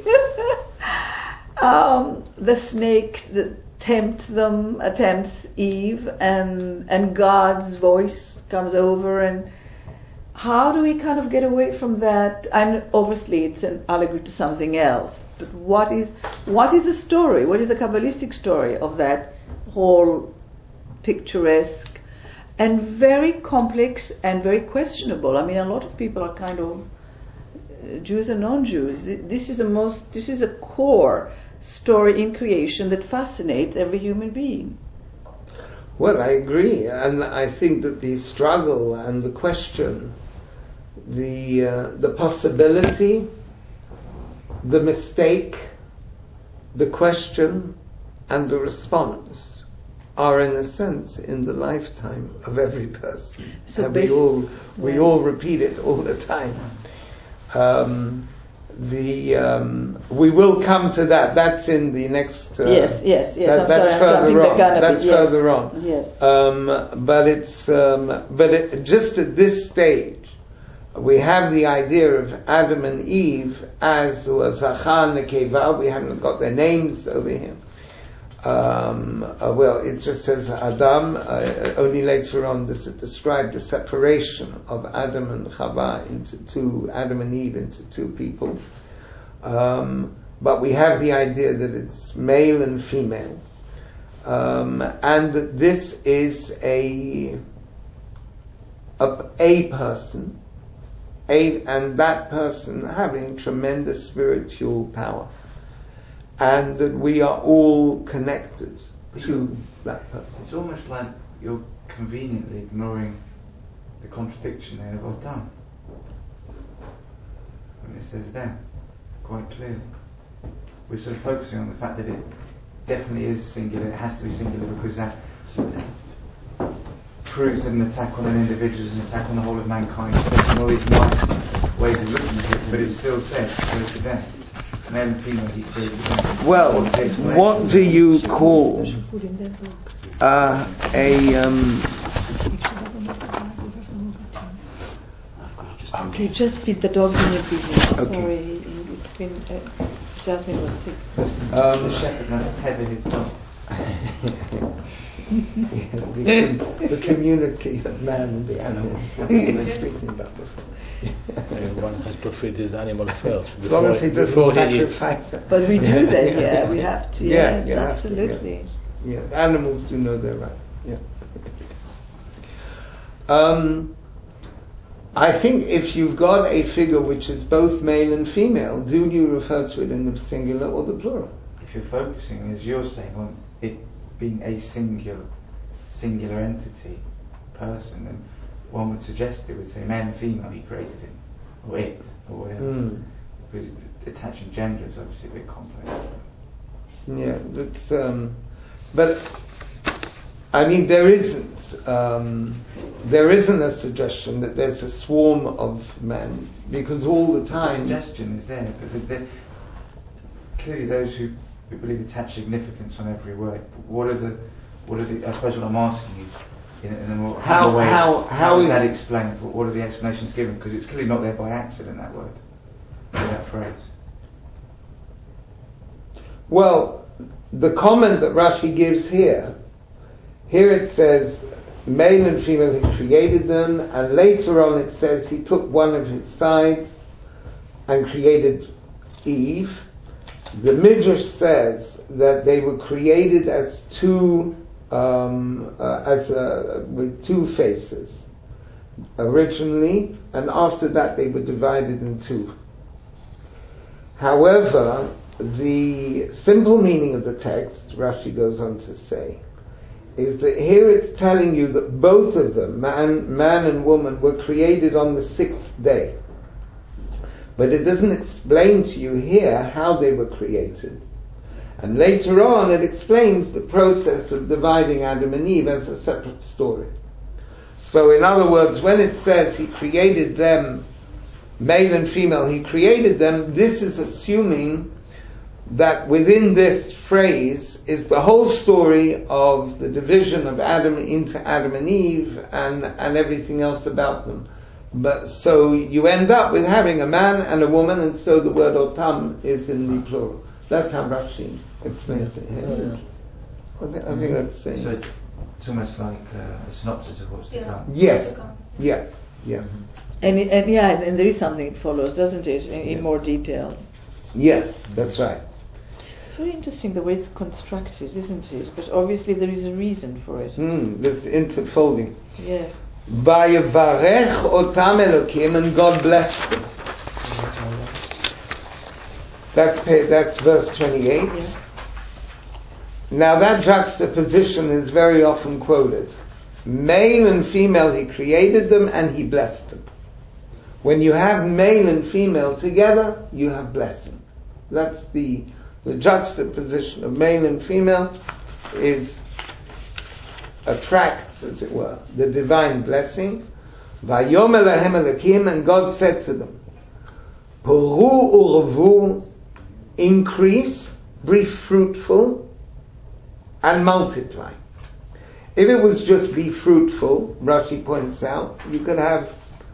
The snake that tempts Eve, and God's voice comes over, and how do we kind of get away from that? And obviously it's an allegory to something else. But what is the story? What is the Kabbalistic story of that whole picturesque and very complex and very questionable? A lot of people are kind of Jews and non-Jews. This is a core story in creation that fascinates every human being. Well, I agree, and I think that the struggle and the question, the possibility, the mistake, the question, and the response are, in a sense, in the lifetime of every person. So and we all repeat it all the time. We will come to that. That's in the next. Yes. That's further on. That's further on. Yes. But just at this stage, we have the idea of Adam and Eve as Zachar and Nekeva. We haven't got their names over here. It just says Adam. Only later on does it describe the separation of Adam and Chava Adam and Eve into two people. But we have the idea that it's male and female. and that this is a person, and that person having tremendous spiritual power, and that we are all connected to that person. It's almost like you're conveniently ignoring the contradiction there of Otam. When it says there, quite clearly. We're sort of focusing on the fact that it definitely is singular, it has to be singular because that proves that an attack on an individual is an attack on the whole of mankind. And all these nice ways of looking at it, but it still says, go to them. Male and female, he created them. Well, what do you call Okay, just feed the dogs in your business. Okay. Sorry, Jasmine was sick. The shepherd must tether his dog. the community of man and the animals that we were speaking about before. Everyone has to feed his animal first. As long as he doesn't sacrifice it. But we do that, yeah, we have to, yes, you have to, absolutely. yeah. Animals do know their right. Yeah. I think if you've got a figure which is both male and female, do you refer to it in the singular or the plural? If you're focusing, as you're saying, on it being a singular entity, person, then one would suggest it would say man and female, he created him, or it, or whatever. Because attaching gender is obviously a bit complex. Yeah, that's. But I mean, there isn't a suggestion that there's a swarm of men, because all the The time. suggestion is there, but clearly those who believe attach significance on every word. What are the? I suppose what I'm asking you, in a more way, how is that explained? What are the explanations given? Because it's clearly not there by accident, that word, or that phrase. Well, the comment that Rashi gives here it says male and female he created them, and later on it says he took one of his sides and created Eve. The Midrash says that they were created as with two faces originally, and after that they were divided in two. However, the simple meaning of the text, Rashi goes on to say, is that here it's telling you that both of them, man and woman, were created on the sixth day. But it doesn't explain to you here how they were created. And later on it explains the process of dividing Adam and Eve as a separate story. So in other words, when it says he created them, male and female, he created them, this is assuming that within this phrase is the whole story of the division of Adam into Adam and Eve and everything else about them. But so you end up with having a man and a woman, and so the word otam is in the plural. That's how Rashi explains it here. I think that's saying. So it's almost like a synopsis of what's to come. Yes. Yeah. And there is something it follows, doesn't it? In more details. Yes, that's right. It's very interesting the way it's constructed, isn't it? But obviously there is a reason for it. This interfolding. Yes. Vayevarech otam Elokim, and God blessed them. That's verse 28. Yeah. Now that juxtaposition is very often quoted. Male and female he created them and he blessed them. When you have male and female together, you have blessing. That's the juxtaposition of male and female attracts, as it were, the divine blessing. Vayom Elohem Elokim, and God said to them, Poru u'revu, increase, be fruitful, and multiply. If it was just be fruitful, Rashi points out, you could have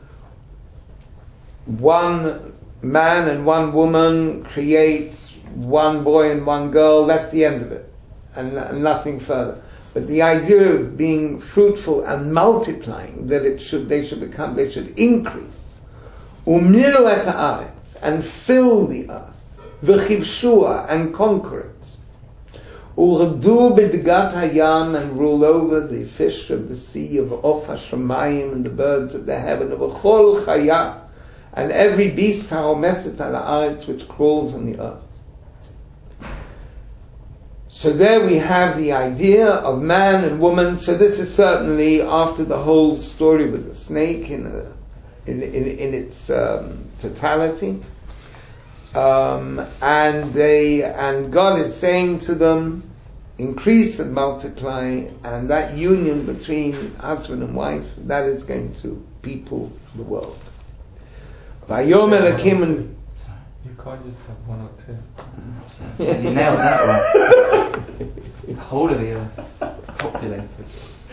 one man and one woman create one boy and one girl, that's the end of it, and nothing further. But the idea of being fruitful and multiplying, that they should increase, umilu et haaretz, and fill the earth, v'chivshua, and conquer it, Urdu b'dgat hayam, and rule over the fish of the sea, of Of HaShamayim, and the birds of the heaven, of Chol Chaya, and every beast ha'omeset al ha'aretz, which crawls on the earth. So there we have the idea of man and woman. So this is certainly after the whole story with the snake in its totality. And God is saying to them, increase and multiply, and that union between husband and wife, that is going to people the world. Vayom Elokim, and You can't just have one or two. You nailed that one. The whole of the earth populated.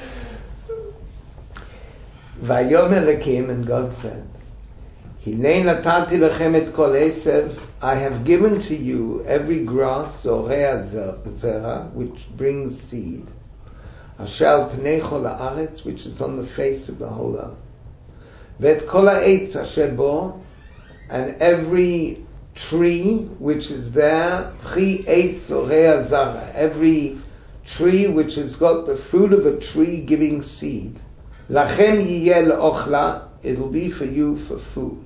Vayom Elokim, and God said, Hinei natati lechem et kol esev, I have given to you every grass, zorea zera, which brings seed, asher al pnei chol haaretz, which is on the face of the whole earth, vet kol ha'etz asher bo, and every tree which is there, chi eitz zorea zara, every tree which has got the fruit of a tree giving seed, lachem yiyeh le'ochla, it'll be for you for food.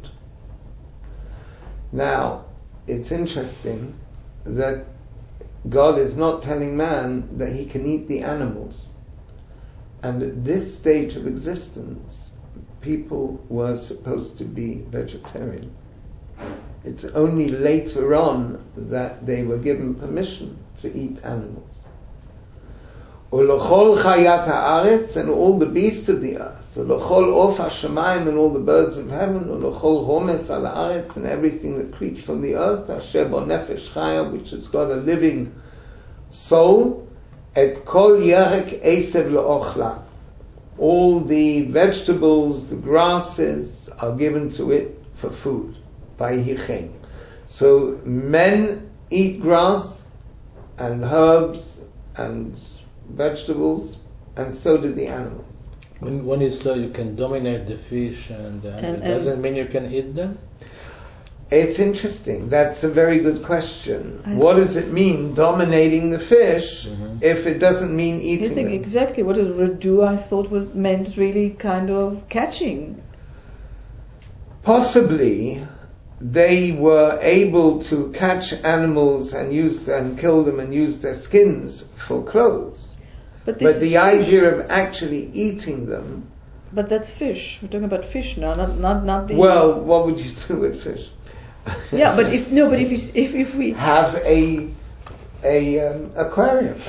Now, it's interesting that God is not telling man that he can eat the animals. And at this stage of existence, people were supposed to be vegetarian. It's only later on that they were given permission to eat animals. U'lochol chayat ha'aretz, and all the beasts of the earth. U'lochol of hashamayim, and all the birds of heaven. U'lochol homes al ha'aretz, and everything that creeps on the earth. Asher bo nefesh chaya, which has got a living soul. Et kol yerek esev le'ochla. All the vegetables, the grasses, are given to it for food. Vayihichen. So men eat grass and herbs and vegetables, and so do the animals. When you say you can dominate the fish, and it doesn't mean you can eat them? It's interesting. That's a very good question. What does it mean, dominating the fish, if it doesn't mean eating them? Exactly what Radu I thought was meant really kind of catching. Possibly they were able to catch animals and use and kill them and use their skins for clothes. But the idea of actually eating them. But that's fish. We're talking about fish now, not the. Well, what would you do with fish? Yeah, but if we have a aquarium.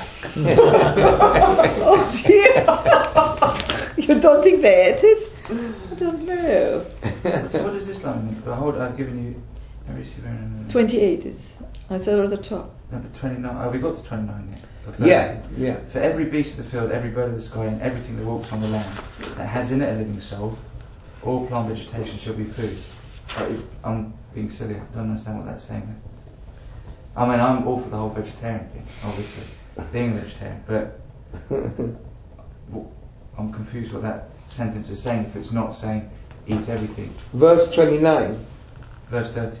Oh dear! You don't think they ate it? I don't know. So what is Islam mean? Hold, I've given you. 28 is. I said at the top. Number 29. Oh, we got to 29 yet. Yeah. For every beast of the field, every bird of the sky, and everything that walks on the land, that has in it a living soul, all plant vegetation shall be food. I'm being silly. I don't understand what that's saying. I mean, I'm all for the whole vegetarian thing, obviously, being a vegetarian, but I'm confused what that sentence is saying if it's not saying eat everything. Verse 29. Verse 30.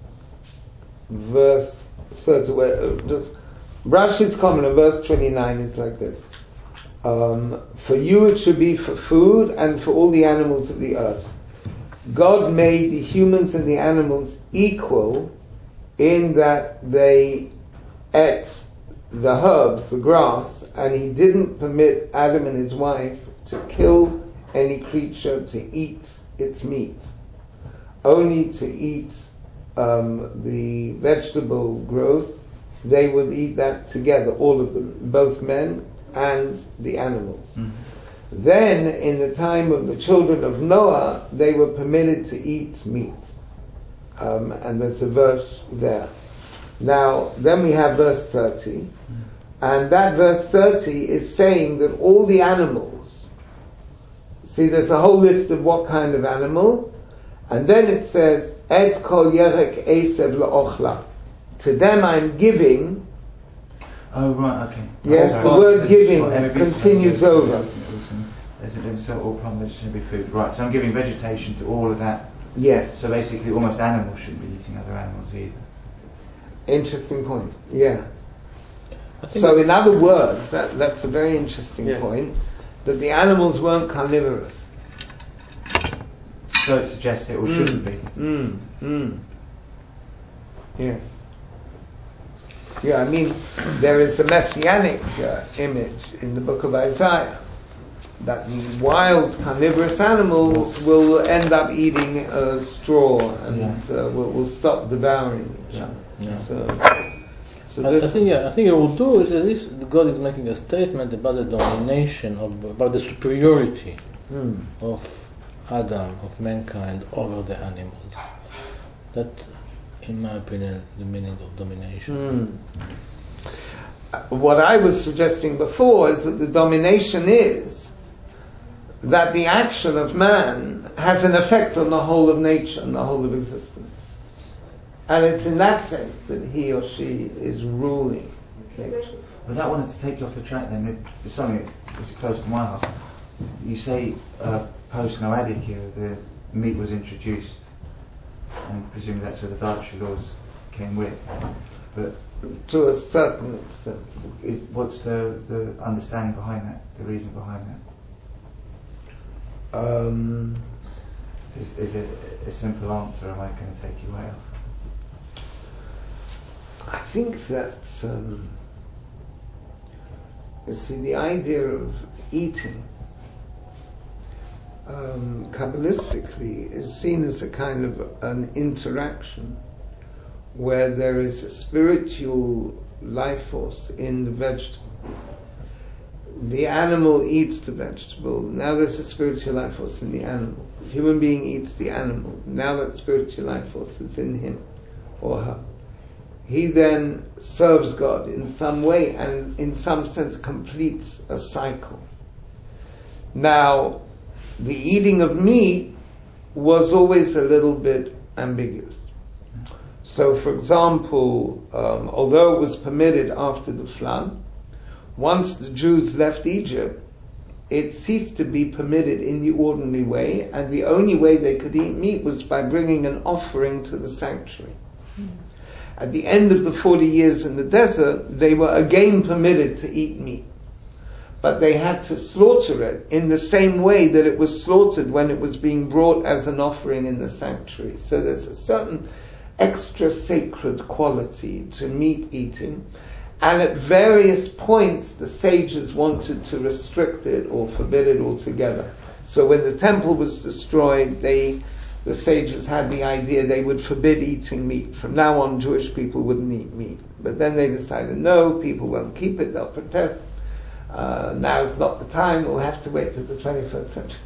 Verse 30, just Rashi's comment on verse 29 is like this. For you it should be for food and for all the animals of the earth. God made the humans and the animals equal in that they ate the herbs, the grass, and he didn't permit Adam and his wife to kill any creature to eat its meat. Only to eat the vegetable growth. They would eat that together, all of them, both men and the animals. Then, in the time of the children of Noah, they were permitted to eat meat. And there's a verse there. Now, then we have verse 30. And that verse 30 is saying that all the animals, see, there's a whole list of what kind of animal, and then it says, Et kol yerek esev le'ochla. To them I'm giving. Oh, right, okay. Yes, the word giving continues over. So all plant vegetation should be food. Right, so I'm giving vegetation to all of that. Yes. So basically almost animals shouldn't be eating other animals either. Interesting point. Yeah. So in other words, that's a very interesting Yes. point, that the animals weren't carnivorous. So it suggests it or shouldn't be. Yeah. Yeah, I mean, there is a messianic image in the book of Isaiah that the wild carnivorous animals will end up eating straw and will stop devouring each other. Yeah. So I this, think it will do is at least God is making a statement about the domination about the superiority of Adam, of mankind over the animals. That, in my opinion, the meaning of domination. What I was suggesting before is that the domination is that the action of man has an effect on the whole of nature and the whole of existence. And it's in that sense that he or she is ruling nature. But that wanted to take you off the track then. It's something that's close to my heart. You say post-noadic here, the meat was introduced, and presumably that's where the dietary laws came with. But To a certain extent. what's the understanding behind that, the reason behind that? Is it a simple answer, or am I going to take you way off? I think that, you see, the idea of eating, Kabbalistically, is seen as a kind of an interaction where there is a spiritual life force in the vegetable. The animal eats the vegetable. Now there's a spiritual life force in the animal. The human being eats the animal. Now that spiritual life force is in him or her. He then serves God in some way and in some sense completes a cycle. Now, the eating of meat was always a little bit ambiguous. So, for example, although it was permitted after the flood, once the Jews left Egypt, it ceased to be permitted in the ordinary way, and the only way they could eat meat was by bringing an offering to the sanctuary. At the end of the 40 years in the desert, they were again permitted to eat meat. But they had to slaughter it in the same way that it was slaughtered when it was being brought as an offering in the sanctuary. So there's a certain extra sacred quality to meat eating. And at various points, the sages wanted to restrict it or forbid it altogether. So when the temple was destroyed, the sages had the idea they would forbid eating meat. From now on, Jewish people wouldn't eat meat. But then they decided, no, people won't keep it, they'll protest. Now is not the time, we'll have to wait till the 21st century.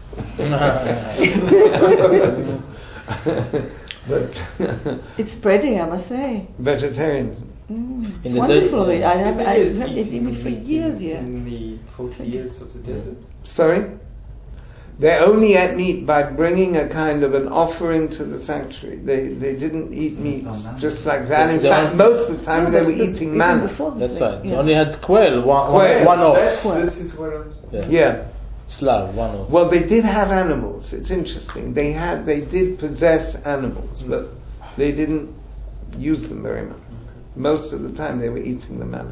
But it's spreading, I must say. Vegetarianism. It's wonderful. I have eaten for years here. In the 40 years of the desert? Sorry? They only ate meat by bringing a kind of an offering to the sanctuary. They didn't eat meat just like that. In fact, most of the time they were eating manna. That's right. They only had quail, one off. This is what I'm saying. Yeah. Slav, one off. Well, they did have animals. It's interesting. They did possess animals, but they didn't use them very much. Most of the time they were eating the manna.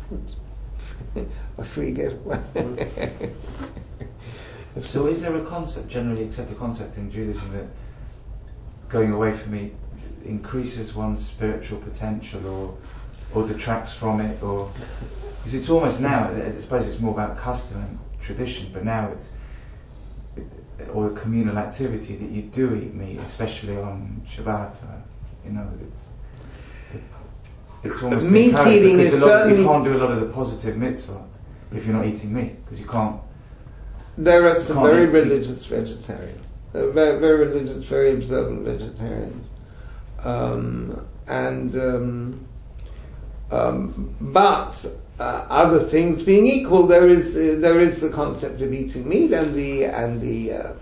A free getaway. So is there a concept, generally accepted concept in Judaism, that going away from meat increases one's spiritual potential or detracts from it? Or because it's almost now, I suppose it's more about custom and tradition, but now or a communal activity that you do eat meat, especially on Shabbat. It's almost meat eating is certainly, you can't do a lot of the positive mitzvot if you're not eating meat, because you can't. There are some very religious vegetarians, very religious, very observant vegetarians, but other things being equal, there is the concept of eating meat, and the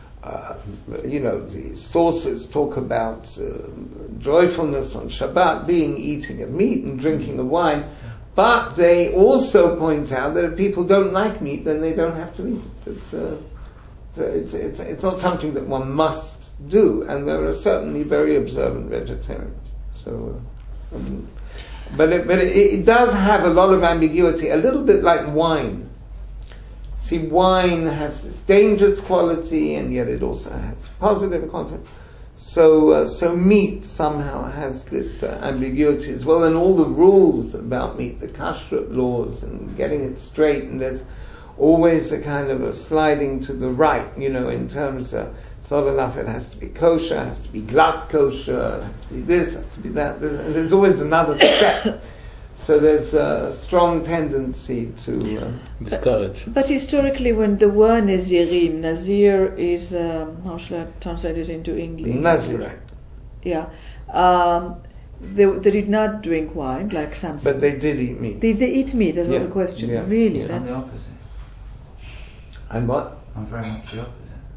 sources talk about joyfulness on Shabbat being eating of meat and drinking of wine. But they also point out that if people don't like meat, then they don't have to eat it. It's not something that one must do, and there are certainly very observant vegetarians. So, But it does have a lot of ambiguity, a little bit like wine. See, wine has this dangerous quality, and yet it also has positive content. So meat somehow has this ambiguity as well, and all the rules about meat, the kashrut laws, and getting it straight, and there's always a kind of a sliding to the right, in terms of, it's not enough, it has to be kosher, it has to be glatt kosher, it has to be this, it has to be that, and there's always another step. So there's a strong tendency to discourage. But historically, when the word Nazirim, Nazir is, how should I translate it into English? Nazirite. Yeah. They did not drink wine, like Samson. But they did eat meat. Did they eat meat? That's not the question. Yeah. Really? I'm the opposite. And what? I'm very much the opposite.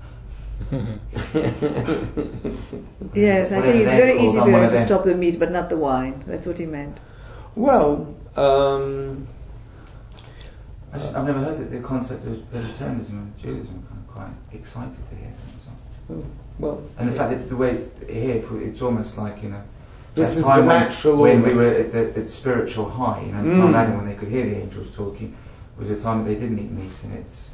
Yes, I think it's very easy for him to stop the meat, but not the wine. That's what he meant. Well, I've never heard that the concept of vegetarianism and Judaism. I'm quite excited to hear that as well, and the fact that the way it's here, it's almost like this that is time the natural when order. we were at the spiritual high. The time Adam, when they could hear the angels talking, was a time that they didn't eat meat, and it's.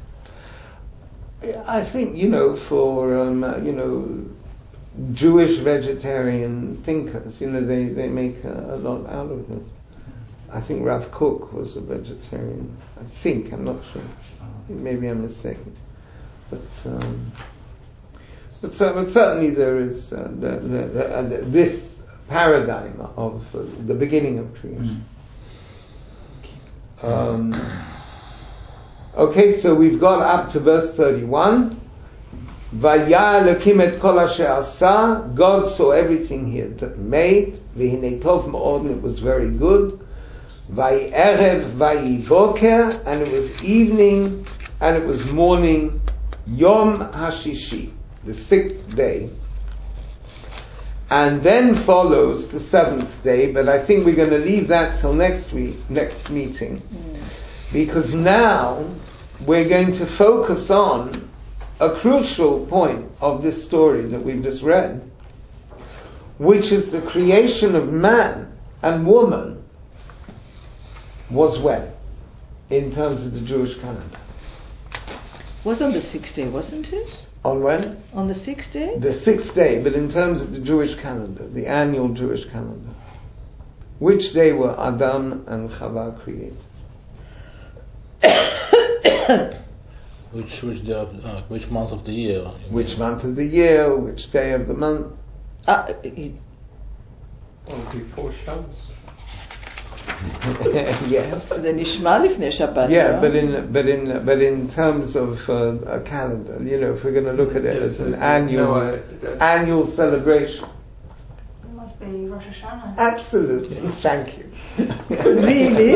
I think for Jewish vegetarian thinkers, they make a lot out of this. I think Rav Kook was a vegetarian. I think, I'm not sure. Maybe I'm mistaken. But certainly there is this paradigm of the beginning of creation. Okay, so we've got up to verse 31. Vaya Elokim et kol asher asa. God saw everything He had made. V'hinei tov ma'od, and it was very good. Vayi erev, vayi boker, and it was evening, and it was morning. Yom HaShishi, the 6th day. And then follows the 7th day, but I think we're going to leave that till next meeting. Because now we're going to focus on a crucial point of this story that we've just read, which is the creation of man and woman was when, in terms of the Jewish calendar. Was on the 6th day, wasn't it? On when? On the 6th day? The 6th day, but in terms of the Jewish calendar, the annual Jewish calendar. Which day were Adam and Chava created? Which month of the year? Which month of the year? Which day of the month? Before Shabbos. Yes. The Nishma Lifnei Shabbat. Yeah, but in terms of a calendar, if we're going to look at it as an annual celebration. It must be Rosh Hashanah. Absolutely. Thank you. Really?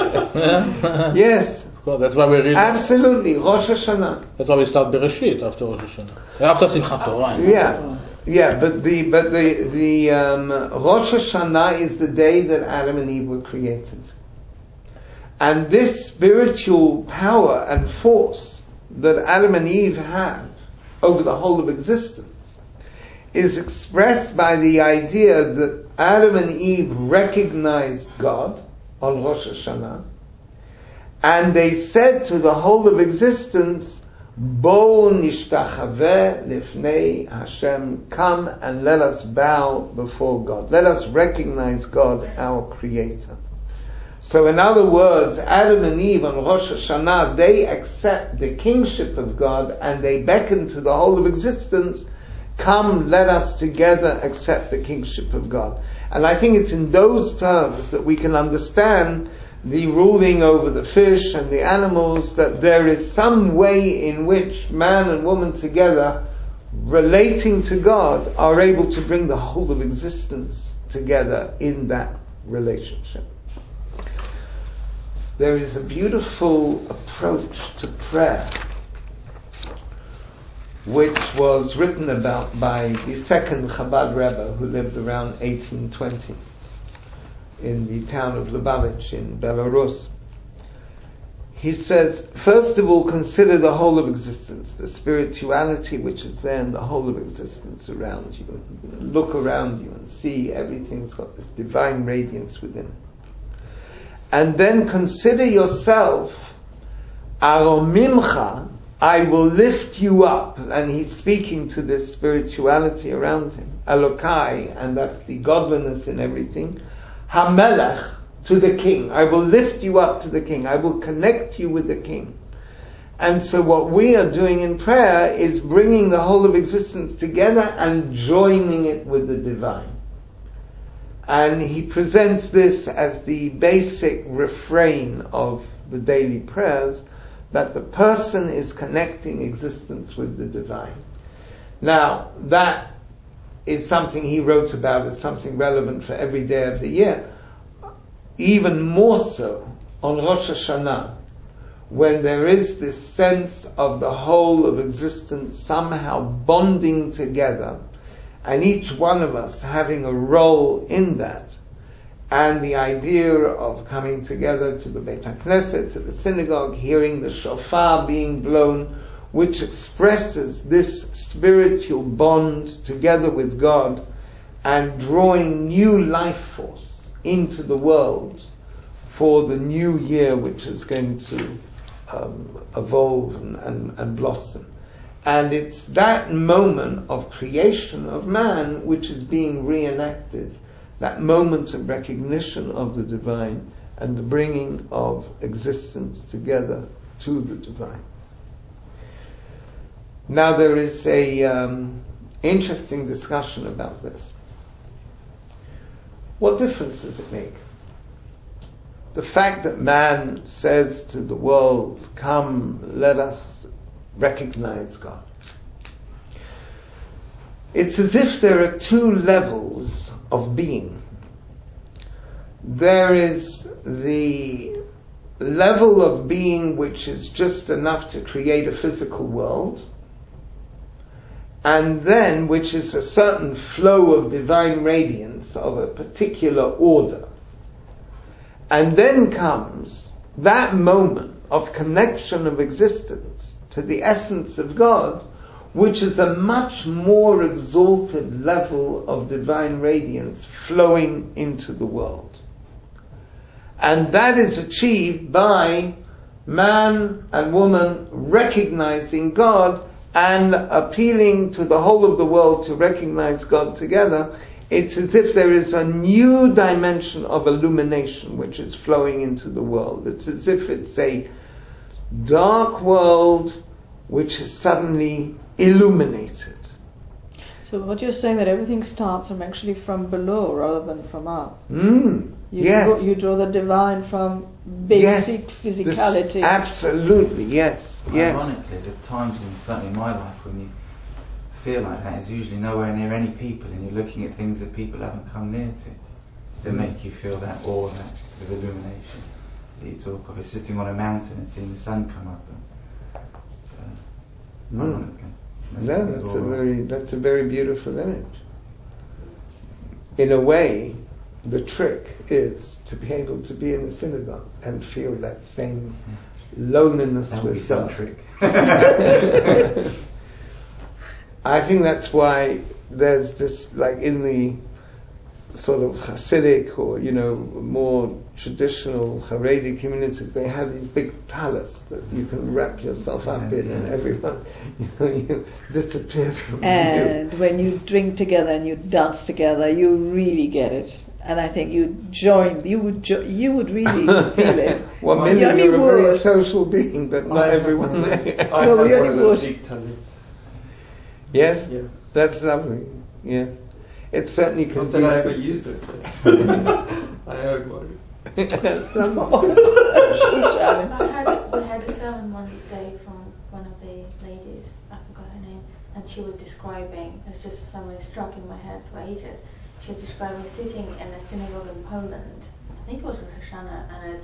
Yes. Well, that's why we read. Absolutely, Rosh Hashanah. That's why we start Bereshit after Rosh Hashanah. After Simchat Torah. Yeah, but the Rosh Hashanah is the day that Adam and Eve were created, and this spiritual power and force that Adam and Eve have over the whole of existence is expressed by the idea that Adam and Eve recognized God on Rosh Hashanah. And they said to the whole of existence, Bo nishtachaveh lifnei Hashem, come and let us bow before God. Let us recognize God, our Creator. So in other words, Adam and Eve on Rosh Hashanah, they accept the kingship of God and they beckon to the whole of existence, come, let us together accept the kingship of God. And I think it's in those terms that we can understand the ruling over the fish and the animals, that there is some way in which man and woman together, relating to God, are able to bring the whole of existence together in that relationship. There is a beautiful approach to prayer which was written about by the second Chabad Rebbe, who lived around 1820 in the town of Lubavitch in Belarus. He says, first of all, consider the whole of existence, the spirituality which is there in the whole of existence around you. Look around you and see everything's got this divine radiance within. and then consider yourself, Aromimcha, I will lift you up, and he's speaking to this spirituality around him, Elokai, and that's the godliness in everything, Hamelech, to the king. I will lift you up to the king. I will connect you with the king. And so what we are doing in prayer is bringing the whole of existence together and joining it with the divine. And he presents this as the basic refrain of the daily prayers, that the person is connecting existence with the divine. Now, that is something he wrote about as something relevant for every day of the year. Even more so on Rosh Hashanah, when there is this sense of the whole of existence somehow bonding together, and each one of us having a role in that, and the idea of coming together to the Beit HaKnesset, to the synagogue, hearing the shofar being blown, which expresses this spiritual bond together with God, and drawing new life force into the world for the new year which is going to evolve and blossom. And it's that moment of creation of man which is being reenacted, that moment of recognition of the divine and the bringing of existence together to the divine. Now there is a interesting discussion about this. What difference does it make? The fact that man says to the world, come, let us recognize God. It's as if there are two levels of being. There is the level of being which is just enough to create a physical world, and then which is a certain flow of divine radiance of a particular order. And then comes that moment of connection of existence to the essence of God, which is a much more exalted level of divine radiance flowing into the world. And that is achieved by man and woman recognizing God and appealing to the whole of the world to recognize God together. It's as if there is a new dimension of illumination which is flowing into the world. It's as if it's a dark world which is suddenly illuminated. So what you're saying, that everything starts from below rather than from up. Yes. You draw the divine from basic physicality. Absolutely, yes. Ironically, the times certainly in my life when you feel like that is usually nowhere near any people, and you're looking at things that people haven't come near to that make you feel that awe, that sort of illumination that you talk of, is sitting on a mountain and seeing the sun come up. Ironically, that's a very beautiful image. In a way, the trick is to be able to be in the synagogue and feel that same loneliness with God. That would be some trick. I think that's why there's this, like in the sort of Hasidic or, more traditional Haredi communities, they have these big talis that you can wrap yourself up in, and everyone, you disappear from And when you drink together and you dance together, you really get it. And I think you would really feel it. Well, maybe you're a very social being, but not everyone. I have one of those big talents. Yes? Yeah. That's lovely. Yes. It certainly can Not that I ever use it. I heard about it. I had a sermon one day from one of the ladies, I forgot her name, and she was describing, it's just something struck in my head for ages, she was describing sitting in a synagogue in Poland, I think it was Rosh Hashanah, and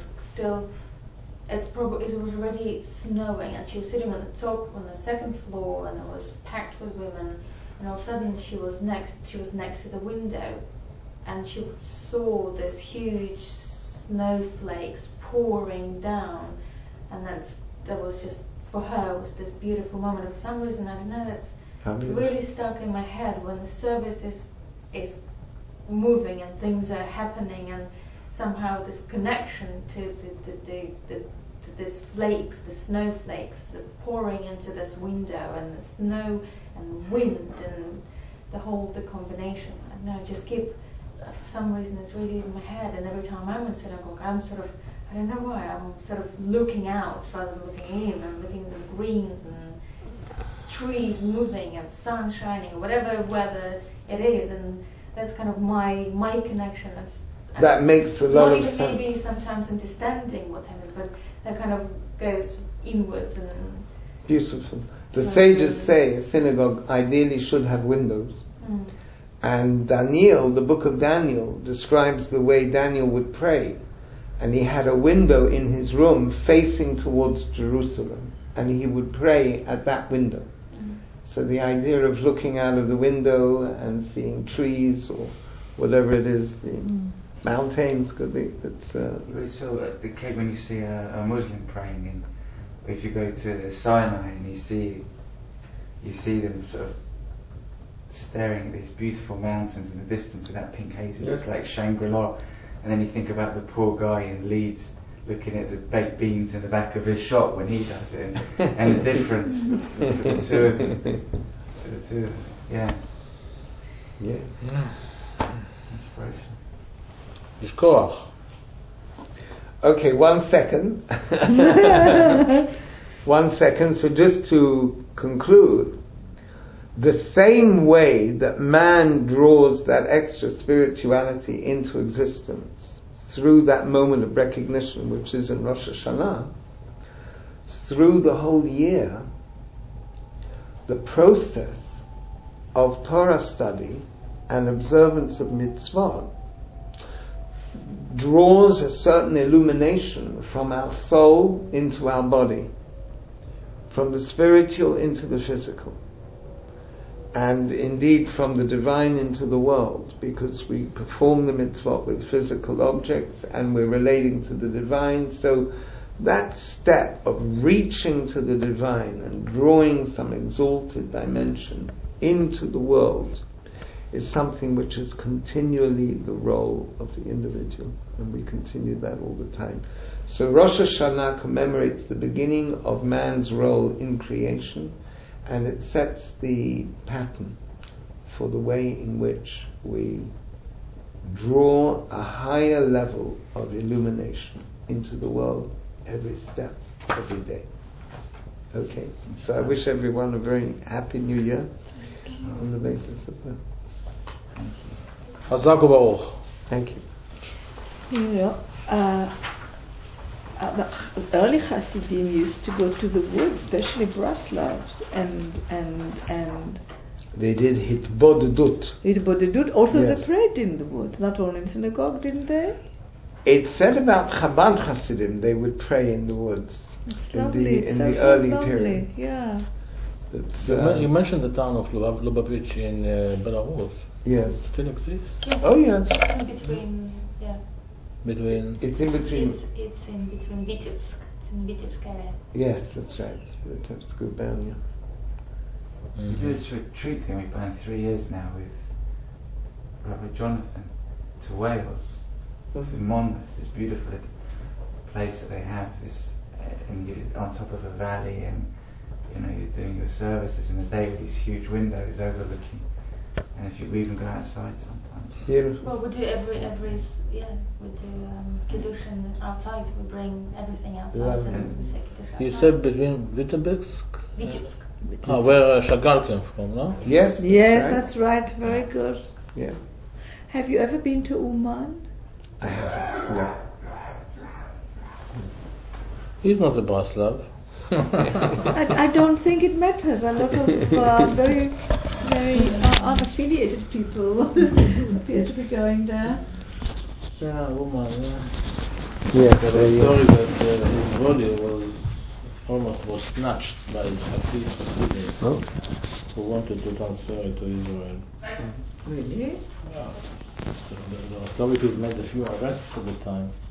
it was already snowing, and she was sitting on the top, on the second floor, and it was packed with women, and all of a sudden she was next to the window, and she saw this huge snowflakes pouring down, and that was just, for her, was this beautiful moment. For some reason, I don't know, that's really stuck in my head when the service is moving and things are happening, and somehow this connection to this flakes, the snowflakes, the pouring into this window, and the snow and wind and the combination. I don't know, just keep, for some reason it's really in my head, and every time I'm in synagogue, I'm sort of, I don't know why, I'm sort of looking out rather than looking in, and looking at the greens and trees moving and sun shining, or whatever weather it is, and that's kind of my connection. That makes a lot of sense. Not even maybe sometimes understanding what's happening, but that kind of goes inwards and... Beautiful. The sages say a synagogue ideally should have windows. And Daniel, the book of Daniel, describes the way Daniel would pray. And he had a window in his room facing towards Jerusalem. And he would pray at that window. So the idea of looking out of the window and seeing trees or whatever it is, the mountains could be. It's, You always feel the case when you see a Muslim praying, and if you go to Sinai and you see them sort of staring at these beautiful mountains in the distance with that pink haze, it looks like Shangri-La. And then you think about the poor guy in Leeds looking at the baked beans in the back of his shop when he does it, and the difference for the two of them. Yeah. Inspiration. Yishkoach. Okay, 1 second. 1 second. So just to conclude, the same way that man draws that extra spirituality into existence through that moment of recognition, which is in Rosh Hashanah, through the whole year, the process of Torah study and observance of mitzvot draws a certain illumination from our soul into our body, from the spiritual into the physical, and indeed from the divine into the world, because we perform the mitzvot with physical objects and we're relating to the divine. So that step of reaching to the divine and drawing some exalted dimension into the world is something which is continually the role of the individual, and we continue that all the time. So Rosh Hashanah commemorates the beginning of man's role in creation, and it sets the pattern for the way in which we draw a higher level of illumination into the world every step, every day. Okay, so I wish everyone a very happy New Year on the basis of that. Hazak u'Baruch. Thank you. You know, the early Hasidim used to go to the woods, especially Braslavs, and They did hitbodedut. Also, Yes. they prayed in the woods, not only in synagogue, didn't they? It's said about Chabad Hasidim they would pray in the woods It's in lovely. the So early lovely. period. Yeah. It's, You mentioned the town of Lubavitch in Belarus. yes. Still exists? Yes, Oh yes. it's in between, Between... It's in between. It's in between Vitebsk. It's in Vitebsk area. Yes, that's right. It's good down, yeah. We do this retreat thing we've done 3 years now with Rabbi Jonathan to Wales, to Monmouth, this beautiful place that they have, this on top of a valley, and you're doing your services in the day with these huge windows overlooking, and if you even go outside sometimes. Beautiful. Well, we do we do Kiddushin outside. We bring everything outside Lovely. and we say Kiddush outside. You said between Vitebsk? Vitebsk. Where Chagall came from, no? Yes. Yes, right. that's right. Very good. Yeah. Have you ever been to Uman? I have. No. He's not a Braslav. I don't think it matters. A lot of very unaffiliated people appear to be going there. Yeah, woman, yeah. Yes. There was a story that his body was snatched by his Hasidim Oh. who wanted to transfer it to Israel. Really? Yeah. The authorities made a few arrests at the time.